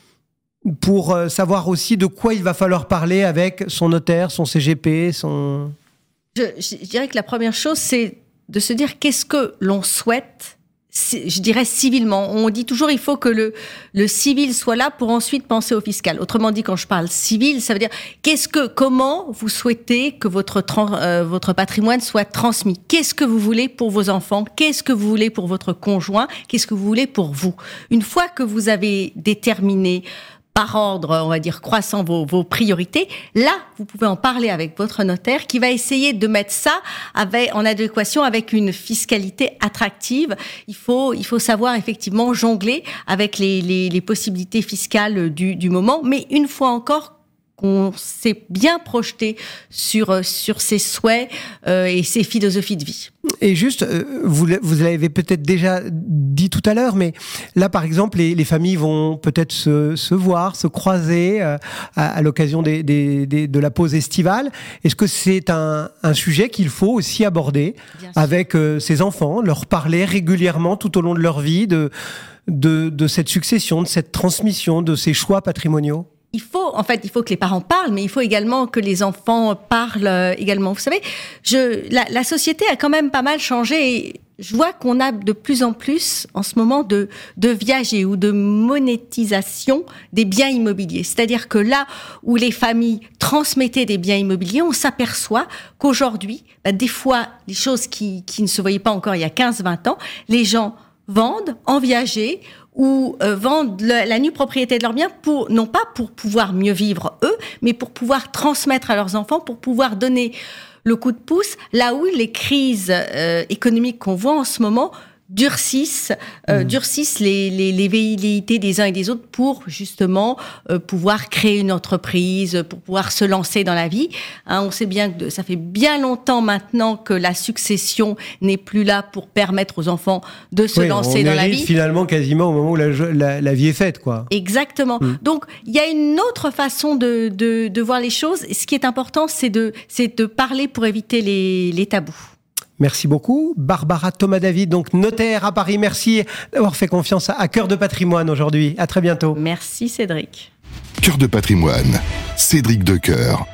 pour euh, savoir aussi de quoi il va falloir parler avec son notaire, son C G P, son... Je, je dirais que la première chose, c'est de se dire qu'est-ce que l'on souhaite, je dirais civilement. On dit toujours il faut que le, le civil soit là pour ensuite penser au fiscal. Autrement dit, quand je parle civil, ça veut dire qu'est-ce que, comment vous souhaitez que votre, euh, votre patrimoine soit transmis? Qu'est-ce que vous voulez pour vos enfants? Qu'est-ce que vous voulez pour votre conjoint? Qu'est-ce que vous voulez pour vous? Une fois que vous avez déterminé par ordre, on va dire, croissant vos, vos priorités, là, vous pouvez en parler avec votre notaire qui va essayer de mettre ça avec, en adéquation avec une fiscalité attractive. Il faut, il faut savoir effectivement jongler avec les, les, les possibilités fiscales du, du moment, mais une fois encore, qu'on s'est bien projeté sur, sur ses souhaits euh, et ses philosophies de vie. Et juste, euh, vous, vous l'avez peut-être déjà dit tout à l'heure, mais là, par exemple, les, les familles vont peut-être se, se voir, se croiser euh, à, à l'occasion des, des, des, de la pause estivale. Est-ce que c'est un, un sujet qu'il faut aussi aborder avec euh, ses enfants, leur parler régulièrement tout au long de leur vie de, de, de cette succession, de cette transmission, de ces choix patrimoniaux? Il faut, en fait, il faut que les parents parlent, mais il faut également que les enfants parlent également. Vous savez, je, la, la société a quand même pas mal changé et je vois qu'on a de plus en plus, en ce moment, de, de viager ou de monétisation des biens immobiliers. C'est-à-dire que là où les familles transmettaient des biens immobiliers, on s'aperçoit qu'aujourd'hui, bah, des fois, les choses qui, qui ne se voyaient pas encore il y a quinze vingt ans, les gens vendent en viager ou euh, vendent le, la nue propriété de leurs biens, pour, non pas pour pouvoir mieux vivre eux, mais pour pouvoir transmettre à leurs enfants, pour pouvoir donner le coup de pouce, là où les crises euh, économiques qu'on voit en ce moment durcissent, euh, mmh. durcissent les, les, les velléités des uns et des autres pour justement euh, pouvoir créer une entreprise, pour pouvoir se lancer dans la vie. Hein, on sait bien que ça fait bien longtemps maintenant que la succession n'est plus là pour permettre aux enfants de se oui, lancer dans la vie. Finalement, quasiment au moment où la, la, la vie est faite, quoi. Exactement. Mmh. Donc, il y a une autre façon de, de, de voir les choses. Ce qui est important, c'est de, c'est de parler pour éviter les, les tabous. Merci beaucoup. Barbara Thomas-David, donc notaire à Paris. Merci d'avoir fait confiance à Cœur de Patrimoine aujourd'hui. À très bientôt. Merci Cédric. Cœur de Patrimoine, Cédric Decoeur.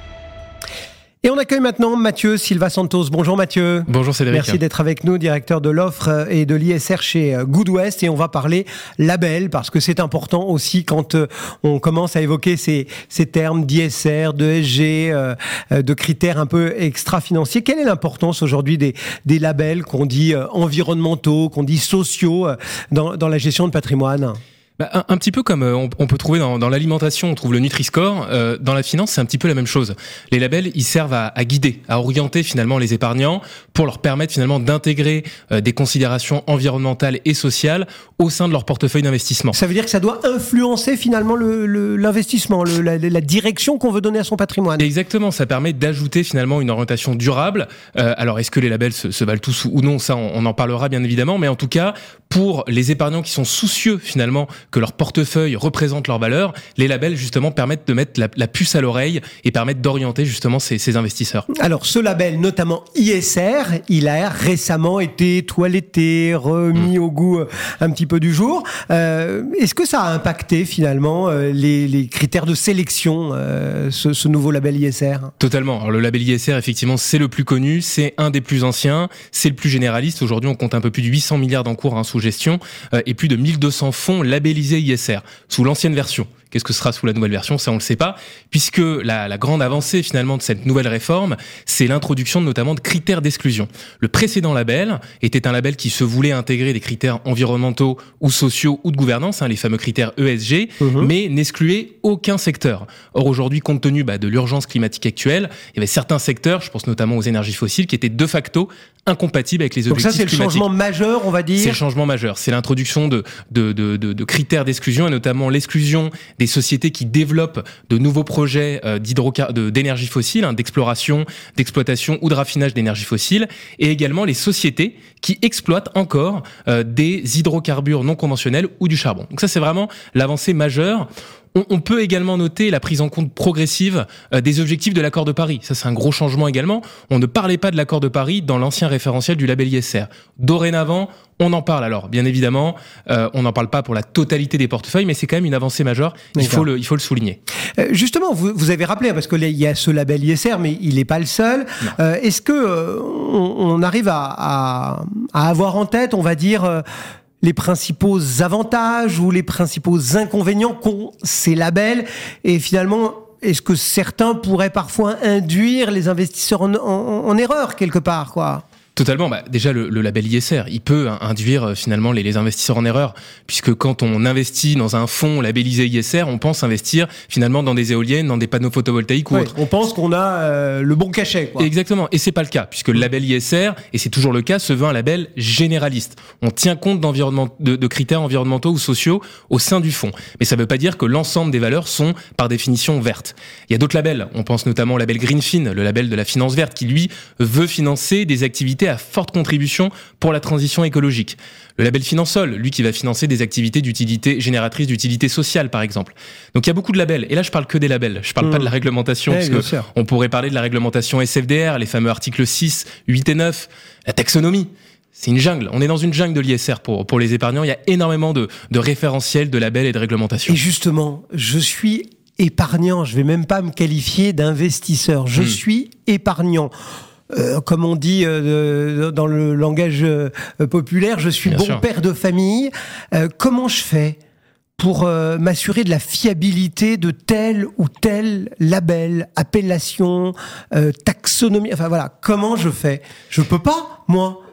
Et on accueille maintenant Mathieu Silva Santos. Bonjour Mathieu. Bonjour Cédric. Merci d'être avec nous, directeur de l'offre et de l'I S R chez Goodwest. Et on va parler label, parce que c'est important aussi quand on commence à évoquer ces, ces termes d'I S R, de E S G, euh, de critères un peu extra-financiers. Quelle est l'importance aujourd'hui des, des labels qu'on dit environnementaux, qu'on dit sociaux dans, dans la gestion de patrimoine ? Bah, un, un petit peu comme euh, on, on peut trouver dans, dans l'alimentation, on trouve le Nutri-Score. Euh, dans la finance, c'est un petit peu la même chose. Les labels, ils servent à, à guider, à orienter finalement les épargnants pour leur permettre finalement d'intégrer euh, des considérations environnementales et sociales au sein de leur portefeuille d'investissement. Ça veut dire que ça doit influencer finalement le, le, l'investissement, le, la, la direction qu'on veut donner à son patrimoine. Exactement, ça permet d'ajouter finalement une orientation durable. Euh, alors, est-ce que les labels se, se valent tous ou non ? Ça, on, on en parlera bien évidemment. Mais en tout cas, pour les épargnants qui sont soucieux finalement que leur portefeuille représente leur valeur, les labels justement permettent de mettre la, la puce à l'oreille et permettent d'orienter justement ces, ces investisseurs. Alors ce label, notamment I S R, il a récemment été toiletté, remis mmh. au goût un petit peu du jour. Euh, est-ce que ça a impacté finalement les, les critères de sélection, euh, ce, ce nouveau label I S R ? Totalement. Alors, le label I S R, effectivement, c'est le plus connu, c'est un des plus anciens, c'est le plus généraliste. Aujourd'hui, on compte un peu plus de huit cents milliards d'encours hein, sous gestion euh, et plus de mille deux cents fonds labellisés I S R sous l'ancienne version. Qu'est-ce que ce sera sous la nouvelle version ? Ça, on le sait pas, puisque la, la grande avancée finalement de cette nouvelle réforme, c'est l'introduction notamment de critères d'exclusion. Le précédent label était un label qui se voulait intégrer des critères environnementaux ou sociaux ou de gouvernance, hein, les fameux critères E S G, mmh. mais n'excluait aucun secteur. Or aujourd'hui, compte tenu bah, de l'urgence climatique actuelle, il y avait certains secteurs, je pense notamment aux énergies fossiles, qui étaient de facto incompatibles avec les objectifs climatiques. Donc ça, c'est climatiques. le changement majeur, on va dire. C'est le changement majeur. C'est l'introduction de, de, de, de, de critères d'exclusion et notamment l'exclusion des sociétés qui développent de nouveaux projets euh, d'hydrocar- de, d'énergie fossile, hein, d'exploration, d'exploitation ou de raffinage d'énergie fossile, et également les sociétés qui exploitent encore euh, des hydrocarbures non conventionnels ou du charbon. Donc ça, c'est vraiment l'avancée majeure. On, on peut également noter la prise en compte progressive euh, des objectifs de l'accord de Paris. Ça, c'est un gros changement également. On ne parlait pas de l'accord de Paris dans l'ancien référentiel du label I S R. Dorénavant, on en parle. Alors, bien évidemment, euh, on n'en parle pas pour la totalité des portefeuilles, mais c'est quand même une avancée majeure. Il faut le, il faut le souligner. Euh, justement, vous, vous avez rappelé, parce que là, il y a ce label I S R, mais il n'est pas le seul. Euh, est-ce que euh, on, on arrive à, à, à avoir en tête, on va dire, euh, les principaux avantages ou les principaux inconvénients qu'ont ces labels, et finalement, est-ce que certains pourraient parfois induire les investisseurs en, en, en erreur quelque part, quoi ? Totalement. Bah, déjà, le, le label I S R, il peut induire euh, finalement les, les investisseurs en erreur, puisque quand on investit dans un fonds labellisé I S R, on pense investir finalement dans des éoliennes, dans des panneaux photovoltaïques ou ouais, autres. On pense qu'on a euh, le bon cachet, quoi. Exactement. Et c'est pas le cas, puisque le label I S R, et c'est toujours le cas, se veut un label généraliste. On tient compte d'environnement, de, de critères environnementaux ou sociaux au sein du fonds. Mais ça veut pas dire que l'ensemble des valeurs sont par définition vertes. Il y a d'autres labels. On pense notamment au label Greenfin, le label de la finance verte, qui lui veut financer des activités à forte contribution pour la transition écologique. Le label Finansol, lui qui va financer des activités d'utilité génératrices d'utilité sociale, par exemple. Donc il y a beaucoup de labels. Et là, je parle que des labels. Je parle mmh. pas de la réglementation, ouais, parce que on pourrait parler de la réglementation S F D R, les fameux articles six, huit et neuf, la taxonomie. C'est une jungle. On est dans une jungle de l'I S R pour, pour les épargnants. Il y a énormément de, de référentiels, de labels et de réglementations. Et justement, je suis épargnant. Je vais même pas me qualifier d'investisseur. Je mmh. suis épargnant. Euh, comme on dit euh, dans le langage euh, populaire, je suis Bien bon sûr. père de famille. Euh, comment je fais pour euh, m'assurer de la fiabilité de tel ou tel label, appellation, euh, taxonomie, enfin voilà, comment je fais ? Je peux pas, moi.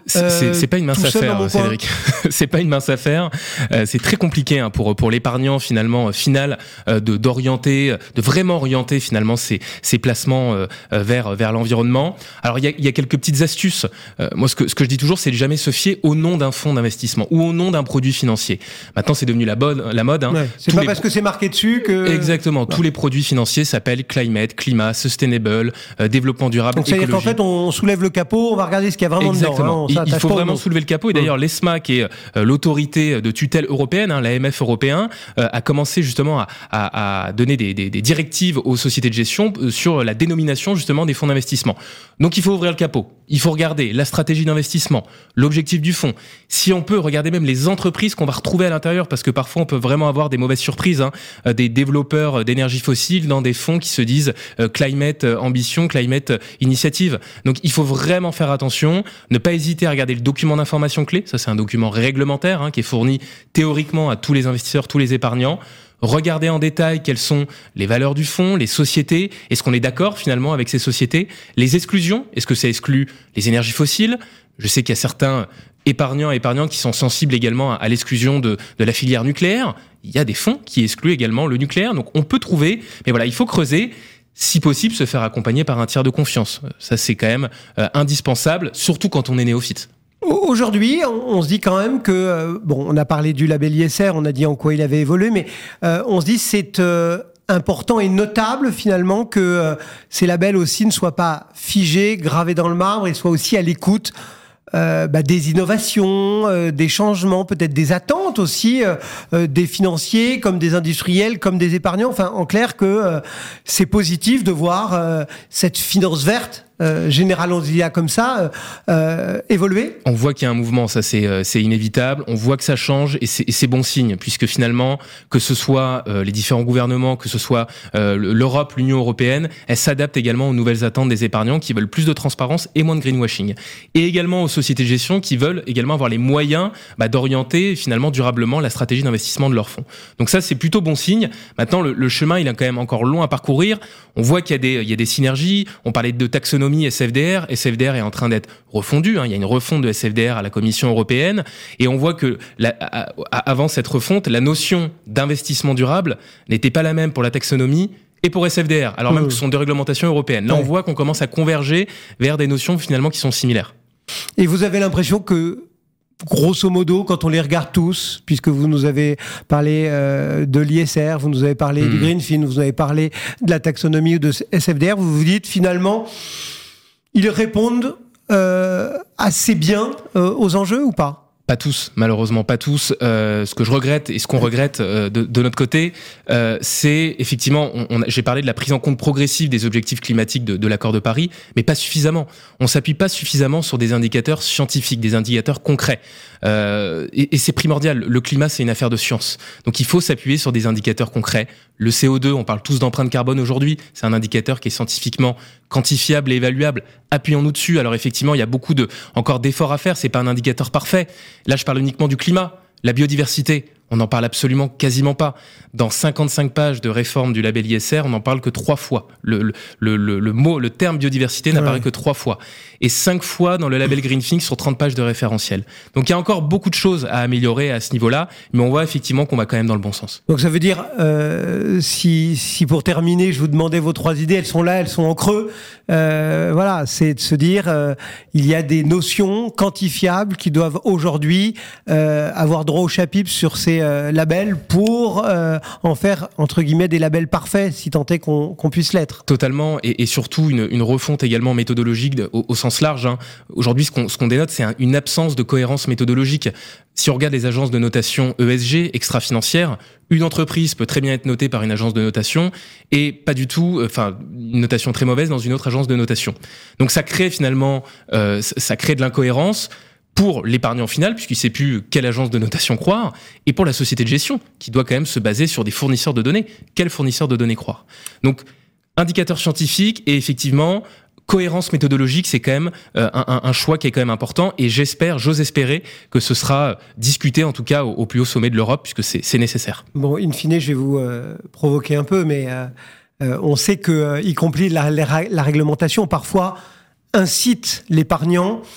euh, c'est, c'est pas une mince affaire, Cédric. C'est pas une mince affaire. Euh, c'est très compliqué hein, pour pour l'épargnant finalement final euh, de d'orienter, de vraiment orienter finalement ses ses placements euh, vers vers l'environnement. Alors il y a il y a quelques petites astuces. Euh, moi ce que ce que je dis toujours, c'est de jamais se fier au nom d'un fonds d'investissement ou au nom d'un produit financier. Maintenant c'est devenu la bonne la mode. Hein. Ouais, c'est Tous pas les... parce que c'est marqué dessus que exactement. Ouais. Tous les produits financiers s'appellent climate, climat, sustainable, euh, développement durable. Donc ça veut dire qu'en fait on soulève le capot, on va regarder ce qu'il y a vraiment exactement. dedans. Hein, il, il faut vraiment soulever le capot. Et d'ailleurs mmh. l'ESMA, qui est euh, l'autorité de tutelle européenne, hein, l'A M F européen, euh, a commencé justement à, à, à donner des, des, des directives aux sociétés de gestion sur la dénomination justement des fonds d'investissement. Donc il faut ouvrir le capot. Il faut regarder la stratégie d'investissement, l'objectif du fonds. Si on peut regarder même les entreprises qu'on va retrouver à l'intérieur, parce que parfois on peut vraiment avoir des mauvaises surprises, hein, des développeurs d'énergie fossile dans des fonds qui se disent euh, climate ambition, climate initiative. Donc il faut vraiment faire attention, ne pas hésiter à regarder le document d'information clé. Ça c'est un document réglementaire hein, qui est fourni théoriquement à tous les investisseurs, tous les épargnants. Regardez en détail quelles sont les valeurs du fonds, les sociétés. Est-ce qu'on est d'accord finalement avec ces sociétés? Les exclusions, est-ce que ça exclut les énergies fossiles? Je sais qu'il y a certains épargnants et épargnantes qui sont sensibles également à l'exclusion de, de la filière nucléaire. Il y a des fonds qui excluent également le nucléaire. Donc on peut trouver, mais voilà, il faut creuser. Si possible, se faire accompagner par un tiers de confiance. Ça, c'est quand même euh, indispensable, surtout quand on est néophyte. Aujourd'hui, on se dit quand même que, euh, bon, on a parlé du label I S R, on a dit en quoi il avait évolué, mais euh, on se dit c'est euh, important et notable finalement que euh, ces labels aussi ne soient pas figés, gravés dans le marbre et soient aussi à l'écoute Euh, bah, des innovations, euh, des changements, peut-être des attentes aussi euh, euh, des financiers, comme des industriels, comme des épargnants. Enfin, en clair, que euh, c'est positif de voir euh, cette finance verte. Euh, généralisée comme ça, euh, évoluer. On voit qu'il y a un mouvement, ça c'est euh, c'est inévitable. On voit que ça change et c'est, et c'est bon signe, puisque finalement, que ce soit euh, les différents gouvernements, que ce soit euh, l'Europe, l'Union européenne, elles s'adaptent également aux nouvelles attentes des épargnants qui veulent plus de transparence et moins de greenwashing, et également aux sociétés de gestion qui veulent également avoir les moyens bah, d'orienter finalement durablement la stratégie d'investissement de leurs fonds. Donc ça c'est plutôt bon signe. Maintenant le, le chemin il est quand même encore long à parcourir. On voit qu'il y a des il y a des synergies. On parlait de taxonomie S F D R. S F D R est en train d'être refondu. Hein. Il y a une refonte de S F D R à la Commission européenne. Et on voit que la, à, à, avant cette refonte, la notion d'investissement durable n'était pas la même pour la taxonomie et pour S F D R, alors même mmh. que ce sont deux réglementations européennes. Là, ouais. on voit qu'on commence à converger vers des notions finalement qui sont similaires. Et vous avez l'impression que, grosso modo, quand on les regarde tous, puisque vous nous avez parlé euh, de l'I S R, vous nous avez parlé mmh. du Greenfin, vous avez parlé de la taxonomie ou de S F D R, vous vous dites finalement... Ils répondent euh, assez bien euh, aux enjeux ou pas ? Pas tous, malheureusement pas tous. Euh, ce que je regrette et ce qu'on regrette euh, de, de notre côté, euh, c'est effectivement, on, on, j'ai parlé de la prise en compte progressive des objectifs climatiques de, de l'accord de Paris, mais pas suffisamment. On s'appuie pas suffisamment sur des indicateurs scientifiques, des indicateurs concrets. Euh, et, et c'est primordial. Le climat, c'est une affaire de science. Donc il faut s'appuyer sur des indicateurs concrets. Le C O deux, on parle tous d'empreinte carbone aujourd'hui. C'est un indicateur qui est scientifiquement quantifiable et évaluable. Appuyons-nous dessus. Alors effectivement, il y a beaucoup de encore d'efforts à faire. C'est pas un indicateur parfait. Là, je parle uniquement du climat, la biodiversité. On n'en parle absolument quasiment pas. Dans cinquante-cinq pages de réforme du label I S R, on n'en parle que trois fois. Le, le, le, le, le mot, le terme biodiversité n'apparaît ouais. que trois fois. Et cinq fois dans le label Greenfin sur trente pages de référentiel. Donc il y a encore beaucoup de choses à améliorer à ce niveau-là, mais on voit effectivement qu'on va quand même dans le bon sens. Donc ça veut dire, euh, si, si pour terminer, je vous demandais vos trois idées, elles sont là, elles sont en creux. Euh, voilà, c'est de se dire, euh, il y a des notions quantifiables qui doivent aujourd'hui euh, avoir droit au chapitre sur ces euh, labels pour euh, en faire, entre guillemets, des labels parfaits, si tant est qu'on, qu'on puisse l'être. Totalement, et, et surtout une, une refonte également méthodologique de, au, au sens large. Hein. Aujourd'hui, ce qu'on, ce qu'on dénote, c'est un, une absence de cohérence méthodologique. Si on regarde les agences de notation E S G, extra-financières, une entreprise peut très bien être notée par une agence de notation et pas du tout, enfin, une notation très mauvaise dans une autre agence de notation. Donc ça crée finalement, euh, ça crée de l'incohérence pour l'épargnant final, puisqu'il ne sait plus quelle agence de notation croire, et pour la société de gestion, qui doit quand même se baser sur des fournisseurs de données. Quel fournisseur de données croire ? Donc, indicateur scientifique et effectivement, cohérence méthodologique, c'est quand même euh, un, un choix qui est quand même important, et j'espère, j'ose espérer que ce sera discuté en tout cas au, au plus haut sommet de l'Europe, puisque c'est, c'est nécessaire. Bon, in fine, je vais vous euh, provoquer un peu, mais euh, euh, on sait que, euh, y compris la, la, la réglementation, parfois incite l'épargnant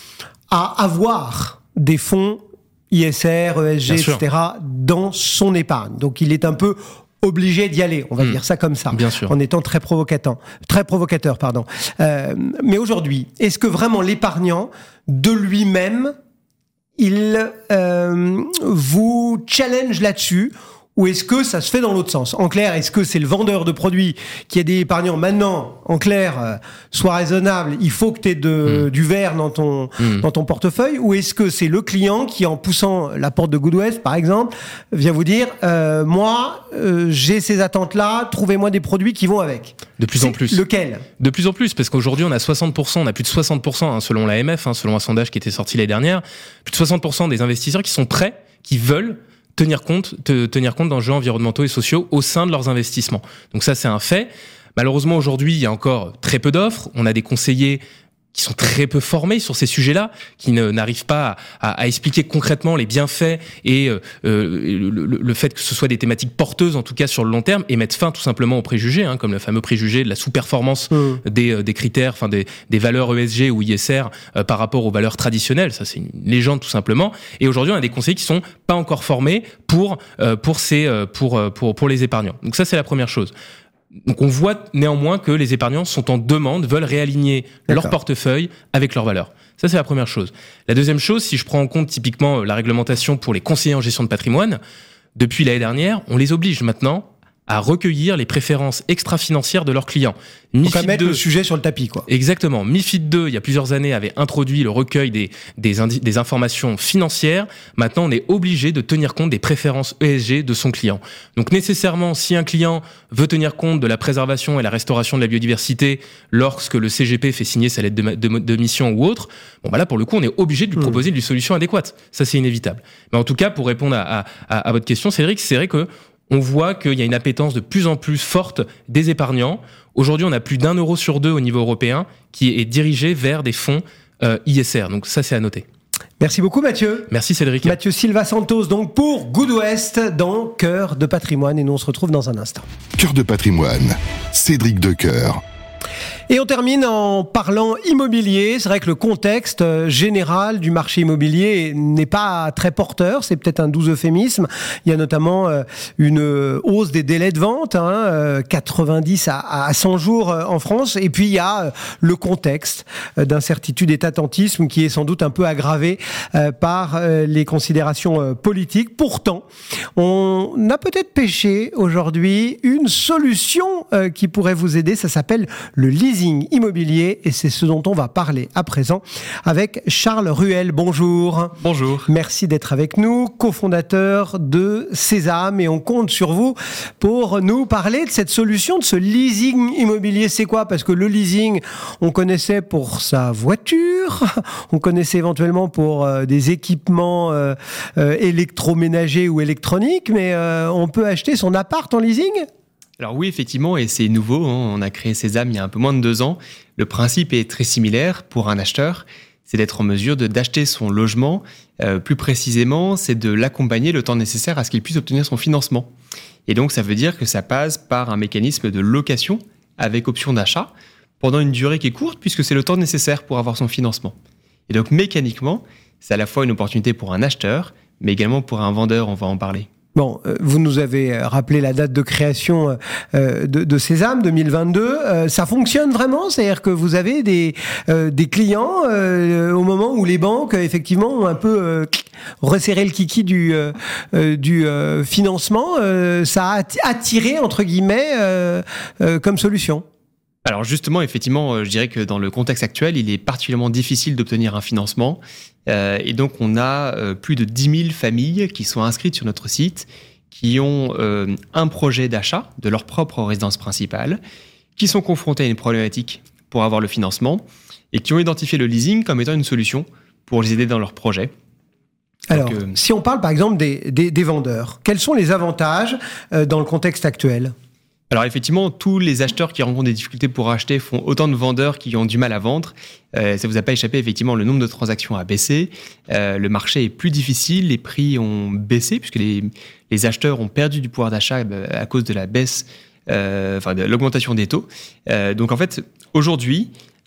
à avoir des fonds I S R, E S G, Bien sûr. et cetera dans son épargne. Donc il est un peu obligé d'y aller, on va mmh. dire ça comme ça, Bien sûr. en étant très provocateur. Très provocateur, pardon. Euh, mais aujourd'hui, est-ce que vraiment l'épargnant, de lui-même, il euh, vous challenge là-dessus, ou est-ce que ça se fait dans l'autre sens? En clair, est-ce que c'est le vendeur de produits qui a des épargnants maintenant, en clair, euh, sois raisonnable, il faut que tu aies de, mmh. du vert dans ton, mmh. dans ton portefeuille, ou est-ce que c'est le client qui, en poussant la porte de Goodwest, par exemple, vient vous dire euh, moi, euh, j'ai ces attentes-là, trouvez-moi des produits qui vont avec? De plus c'est en plus. Lequel? De plus en plus, parce qu'aujourd'hui, on a soixante pour cent, on a plus de soixante pour cent, hein, selon l'A M F, hein, selon un sondage qui était sorti l'année dernière, plus de soixante pour cent des investisseurs qui sont prêts, qui veulent tenir compte, te, tenir compte d'enjeux environnementaux et sociaux au sein de leurs investissements. Donc ça, c'est un fait. Malheureusement, aujourd'hui, il y a encore très peu d'offres. On a des conseillers qui sont très peu formés sur ces sujets-là, qui ne, n'arrivent pas à, à, à expliquer concrètement les bienfaits et euh, le, le, le fait que ce soit des thématiques porteuses, en tout cas sur le long terme, et mettre fin tout simplement aux préjugés, hein, comme le fameux préjugé de la sous-performance mmh. des, des critères, enfin des, des valeurs E S G ou I S R euh, par rapport aux valeurs traditionnelles. Ça, c'est une légende tout simplement. Et aujourd'hui, on a des conseillers qui sont pas encore formés pour euh, pour ces pour pour pour les épargnants. Donc ça, c'est la première chose. Donc on voit néanmoins que les épargnants sont en demande, veulent réaligner D'accord. leur portefeuille avec leurs valeurs. Ça, c'est la première chose. La deuxième chose, si je prends en compte typiquement la réglementation pour les conseillers en gestion de patrimoine, depuis l'année dernière, on les oblige maintenant à recueillir les préférences extra-financières de leurs clients. Donc à mettre le sujet sur le tapis, quoi. Exactement. MiFID deux, il y a plusieurs années, avait introduit le recueil des, des, indi- des informations financières. Maintenant, on est obligé de tenir compte des préférences E S G de son client. Donc nécessairement, si un client veut tenir compte de la préservation et la restauration de la biodiversité lorsque le C G P fait signer sa lettre de, de, de mission ou autre, bon bah là, pour le coup, on est obligé de lui proposer mmh. une solution adéquate. Ça, c'est inévitable. Mais en tout cas, pour répondre à, à, à, à votre question, Cédric, c'est vrai que on voit qu'il y a une appétence de plus en plus forte des épargnants. Aujourd'hui, on a plus d'un euro sur deux au niveau européen qui est dirigé vers des fonds euh, I S R. Donc ça, c'est à noter. Merci beaucoup Mathieu. Merci Cédric. Mathieu Silva Santos donc pour Goodwest dans Cœur de Patrimoine et nous on se retrouve dans un instant. Cœur de Patrimoine, Cédric Decoeur. Et on termine en parlant immobilier. C'est vrai que le contexte général du marché immobilier n'est pas très porteur. C'est peut-être un doux euphémisme. Il y a notamment une hausse des délais de vente, hein, quatre-vingt-dix à cent jours en France. Et puis il y a le contexte d'incertitude et d'attentisme qui est sans doute un peu aggravé par les considérations politiques. Pourtant, on a peut-être pêché aujourd'hui une solution qui pourrait vous aider. Ça s'appelle le leasing immobilier et c'est ce dont on va parler à présent avec Charles Ruel. Bonjour. Bonjour. Merci d'être avec nous, cofondateur de Sésame et on compte sur vous pour nous parler de cette solution, de ce leasing immobilier. C'est quoi? Parce que le leasing, on connaissait pour sa voiture, on connaissait éventuellement pour euh, des équipements euh, euh, électroménagers ou électroniques, mais euh, on peut acheter son appart en leasing? Alors oui, effectivement, et c'est nouveau, hein, on a créé Sésame il y a un peu moins de deux ans. Le principe est très similaire pour un acheteur, c'est d'être en mesure de, d'acheter son logement. Euh, plus précisément, c'est de l'accompagner le temps nécessaire à ce qu'il puisse obtenir son financement. Et donc, ça veut dire que ça passe par un mécanisme de location avec option d'achat pendant une durée qui est courte puisque c'est le temps nécessaire pour avoir son financement. Et donc, mécaniquement, c'est à la fois une opportunité pour un acheteur, mais également pour un vendeur, on va en parler. Bon, euh, vous nous avez rappelé la date de création euh, de, de Sésame, deux mille vingt-deux. Euh, ça fonctionne vraiment? C'est-à-dire que vous avez des, euh, des clients euh, au moment où les banques, effectivement, ont un peu euh, resserré le kiki du, euh, du euh, financement. Euh, ça a attiré, entre guillemets, euh, euh, comme solution? Alors justement, effectivement, je dirais que dans le contexte actuel, il est particulièrement difficile d'obtenir un financement. Euh, et donc, on a euh, plus de dix mille familles qui sont inscrites sur notre site, qui ont euh, un projet d'achat de leur propre résidence principale, qui sont confrontées à une problématique pour avoir le financement et qui ont identifié le leasing comme étant une solution pour les aider dans leur projet. Alors, donc, euh, si on parle par exemple des, des, des vendeurs, quels sont les avantages euh, dans le contexte actuel ? Alors effectivement, tous les acheteurs qui rencontrent des difficultés pour acheter font autant de vendeurs qui ont du mal à vendre. Euh, ça vous a pas échappé, effectivement, le nombre de transactions a baissé. Euh, le marché est plus difficile, les prix ont baissé puisque les, les acheteurs ont perdu du pouvoir d'achat à cause de la baisse, euh, enfin de l'augmentation des taux. Euh, donc en fait, aujourd'hui,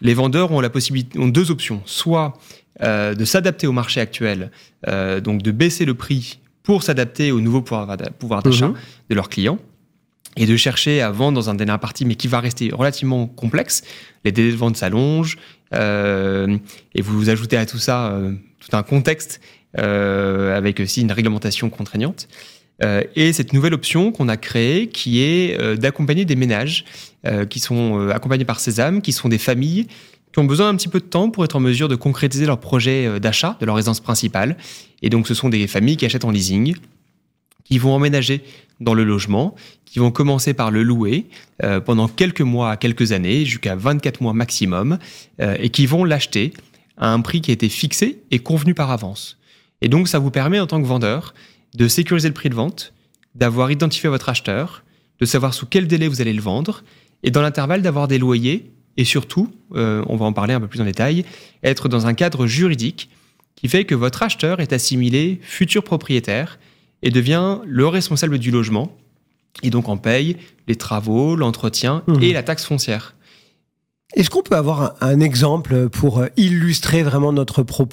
les vendeurs ont la possibilité, ont deux options, soit euh, de s'adapter au marché actuel, euh, donc de baisser le prix pour s'adapter au nouveau pouvoir, pouvoir d'achat mmh. de leurs clients, et de chercher à vendre dans un délai imparti, mais qui va rester relativement complexe. Les délais de vente s'allongent, euh, et vous ajoutez à tout ça euh, tout un contexte euh, avec aussi une réglementation contraignante. Euh, et cette nouvelle option qu'on a créée, qui est euh, d'accompagner des ménages euh, qui sont euh, accompagnés par Sésame, qui sont des familles qui ont besoin d'un petit peu de temps pour être en mesure de concrétiser leur projet euh, d'achat de leur résidence principale. Et donc, ce sont des familles qui achètent en leasing, qui vont emménager dans le logement, qui vont commencer par le louer euh, pendant quelques mois à quelques années, jusqu'à vingt-quatre mois maximum, euh, et qui vont l'acheter à un prix qui a été fixé et convenu par avance. Et donc, ça vous permet, en tant que vendeur, de sécuriser le prix de vente, d'avoir identifié votre acheteur, de savoir sous quel délai vous allez le vendre, et dans l'intervalle, d'avoir des loyers, et surtout, euh, on va en parler un peu plus en détail, être dans un cadre juridique qui fait que votre acheteur est assimilé futur propriétaire et devient le responsable du logement, et donc en paye les travaux, l'entretien mmh. et la taxe foncière. Est-ce qu'on peut avoir un, un exemple pour illustrer vraiment notre propos ?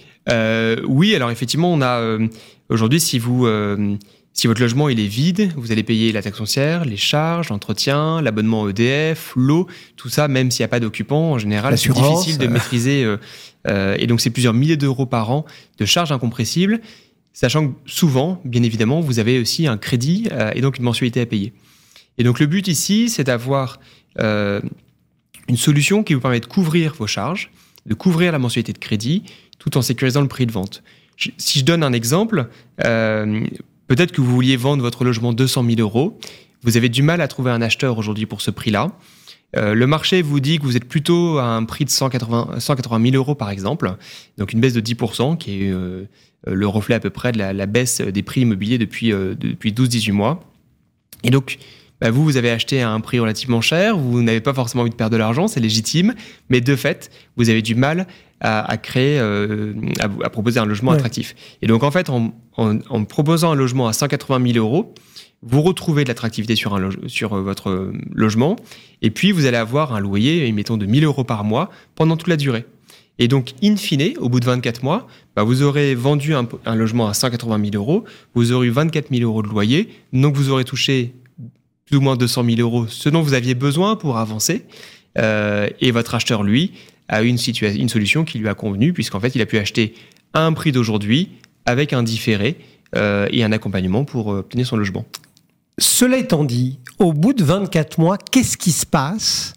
euh, Oui, alors effectivement, on a euh, aujourd'hui, si vous euh, si votre logement il est vide, vous allez payer la taxe foncière, les charges, l'entretien, l'abonnement E D F, l'eau, tout ça, même s'il n'y a pas d'occupant, en général, c'est difficile de maîtriser. Euh, euh, et donc, c'est plusieurs milliers d'euros par an de charges incompressibles, sachant que souvent, bien évidemment, vous avez aussi un crédit euh, et donc une mensualité à payer. Et donc, le but ici, c'est d'avoir euh, une solution qui vous permet de couvrir vos charges, de couvrir la mensualité de crédit, tout en sécurisant le prix de vente. Je, si je donne un exemple, euh, peut-être que vous vouliez vendre votre logement deux cent mille euros, vous avez du mal à trouver un acheteur aujourd'hui pour ce prix-là. Euh, le marché vous dit que vous êtes plutôt à un prix de cent quatre-vingts mille euros, par exemple, donc une baisse de dix pour cent, qui est euh, le reflet à peu près de la, la baisse des prix immobiliers depuis, euh, depuis douze à dix-huit mois. Et donc, bah vous, vous avez acheté à un prix relativement cher, vous n'avez pas forcément envie de perdre de l'argent, c'est légitime, mais de fait, vous avez du mal à, à créer, euh, à, à proposer un logement ouais. attractif. Et donc, en fait, en, en, en proposant un logement à cent quatre-vingt mille euros, vous retrouvez de l'attractivité sur, un loge, sur votre logement, et puis vous allez avoir un loyer, mettons, de mille euros par mois pendant toute la durée. Et donc, in fine, au bout de vingt-quatre mois, bah, vous aurez vendu un, un logement à cent quatre-vingt mille euros, vous aurez eu vingt-quatre mille euros de loyer, donc vous aurez touché plus ou moins deux cent mille euros, ce dont vous aviez besoin pour avancer. Euh, et votre acheteur, lui, a eu une, situa- une solution qui lui a convenu, puisqu'en fait, il a pu acheter à un prix d'aujourd'hui, avec un différé euh, et un accompagnement pour euh, obtenir son logement. Cela étant dit, au bout de vingt-quatre mois, qu'est-ce qui se passe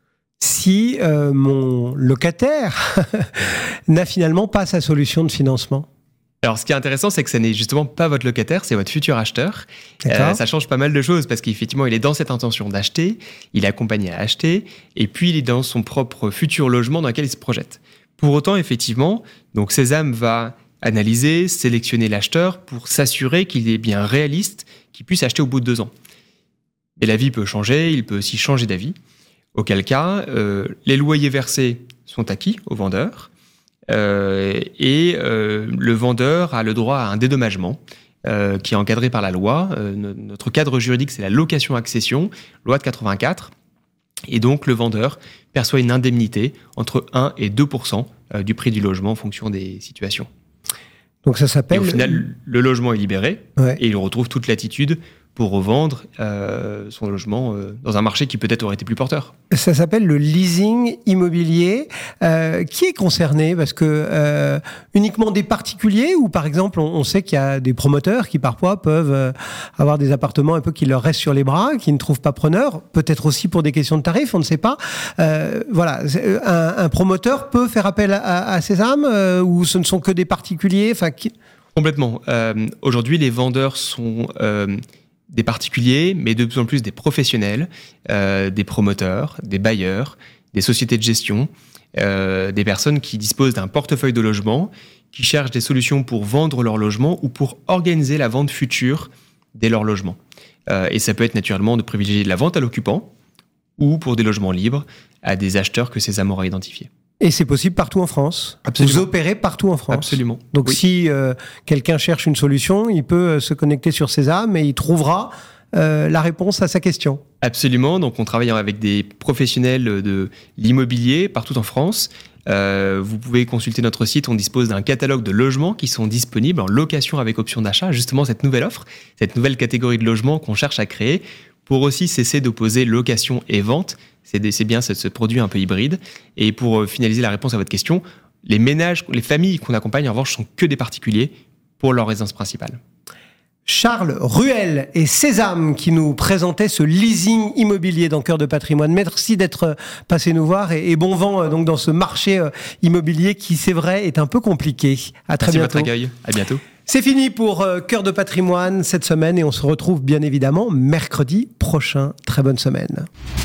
si euh, mon locataire n'a finalement pas sa solution de financement ? Alors, ce qui est intéressant, c'est que ce n'est justement pas votre locataire, c'est votre futur acheteur. Euh, ça change pas mal de choses parce qu'effectivement, il est dans cette intention d'acheter, il est accompagné à acheter, et puis il est dans son propre futur logement dans lequel il se projette. Pour autant, effectivement, donc Sésame va analyser, sélectionner l'acheteur pour s'assurer qu'il est bien réaliste, qu'il puisse acheter au bout de deux ans. Mais la vie peut changer, il peut aussi changer d'avis. Auquel cas, euh, les loyers versés sont acquis au vendeur. Euh, et euh, le vendeur a le droit à un dédommagement euh, qui est encadré par la loi. Euh, notre cadre juridique, c'est la location-accession, loi de quatre-vingt-quatre. Et donc, le vendeur perçoit une indemnité entre un et deux pour cent du prix du logement en fonction des situations. Donc ça s'appelle... Et au final, le logement est libéré ouais. et il retrouve toute latitude pour revendre euh, son logement euh, dans un marché qui peut-être aurait été plus porteur. Ça s'appelle le leasing immobilier. Euh, qui est concerné ? Parce que euh, uniquement des particuliers ou par exemple, on, on sait qu'il y a des promoteurs qui parfois peuvent euh, avoir des appartements un peu qui leur restent sur les bras, qui ne trouvent pas preneur, peut-être aussi pour des questions de tarifs, on ne sait pas. Euh, voilà, un, un promoteur peut faire appel à, à Sésame euh, ou ce ne sont que des particuliers, enfin qui... Complètement. Euh, aujourd'hui, les vendeurs sont... Euh, des particuliers, mais de plus en plus des professionnels, euh, des promoteurs, des bailleurs, des sociétés de gestion, euh, des personnes qui disposent d'un portefeuille de logement, qui cherchent des solutions pour vendre leur logement ou pour organiser la vente future de leur logement. Euh, et ça peut être naturellement de privilégier la vente à l'occupant ou pour des logements libres à des acheteurs que Sésame aura identifiés. Et c'est possible partout en France. Absolument. Vous opérez partout en France. Absolument. Donc oui. si euh, quelqu'un cherche une solution, il peut euh, se connecter sur Sésame et il trouvera euh, la réponse à sa question. Absolument. Donc, on travaille avec des professionnels de l'immobilier partout en France. Euh, vous pouvez consulter notre site. On dispose d'un catalogue de logements qui sont disponibles en location avec option d'achat. Justement, cette nouvelle offre, cette nouvelle catégorie de logements qu'on cherche à créer pour aussi cesser d'opposer location et vente. C'est, des, c'est bien ce, ce produit un peu hybride. Et pour finaliser la réponse à votre question, les ménages, les familles qu'on accompagne, en revanche, sont que des particuliers pour leur résidence principale. Charles Ruel et Sésame qui nous présentaient ce leasing immobilier dans Cœur de Patrimoine. Merci d'être passé nous voir et, et bon vent donc dans ce marché immobilier qui, c'est vrai, est un peu compliqué. À très Merci bientôt. de votre accueil. À bientôt. C'est fini pour Cœur de Patrimoine cette semaine et on se retrouve bien évidemment mercredi prochain. Très bonne semaine.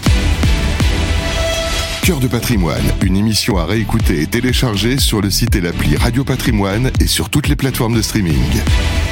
Cœur de Patrimoine, une émission à réécouter et télécharger sur le site et l'appli Radio Patrimoine et sur toutes les plateformes de streaming.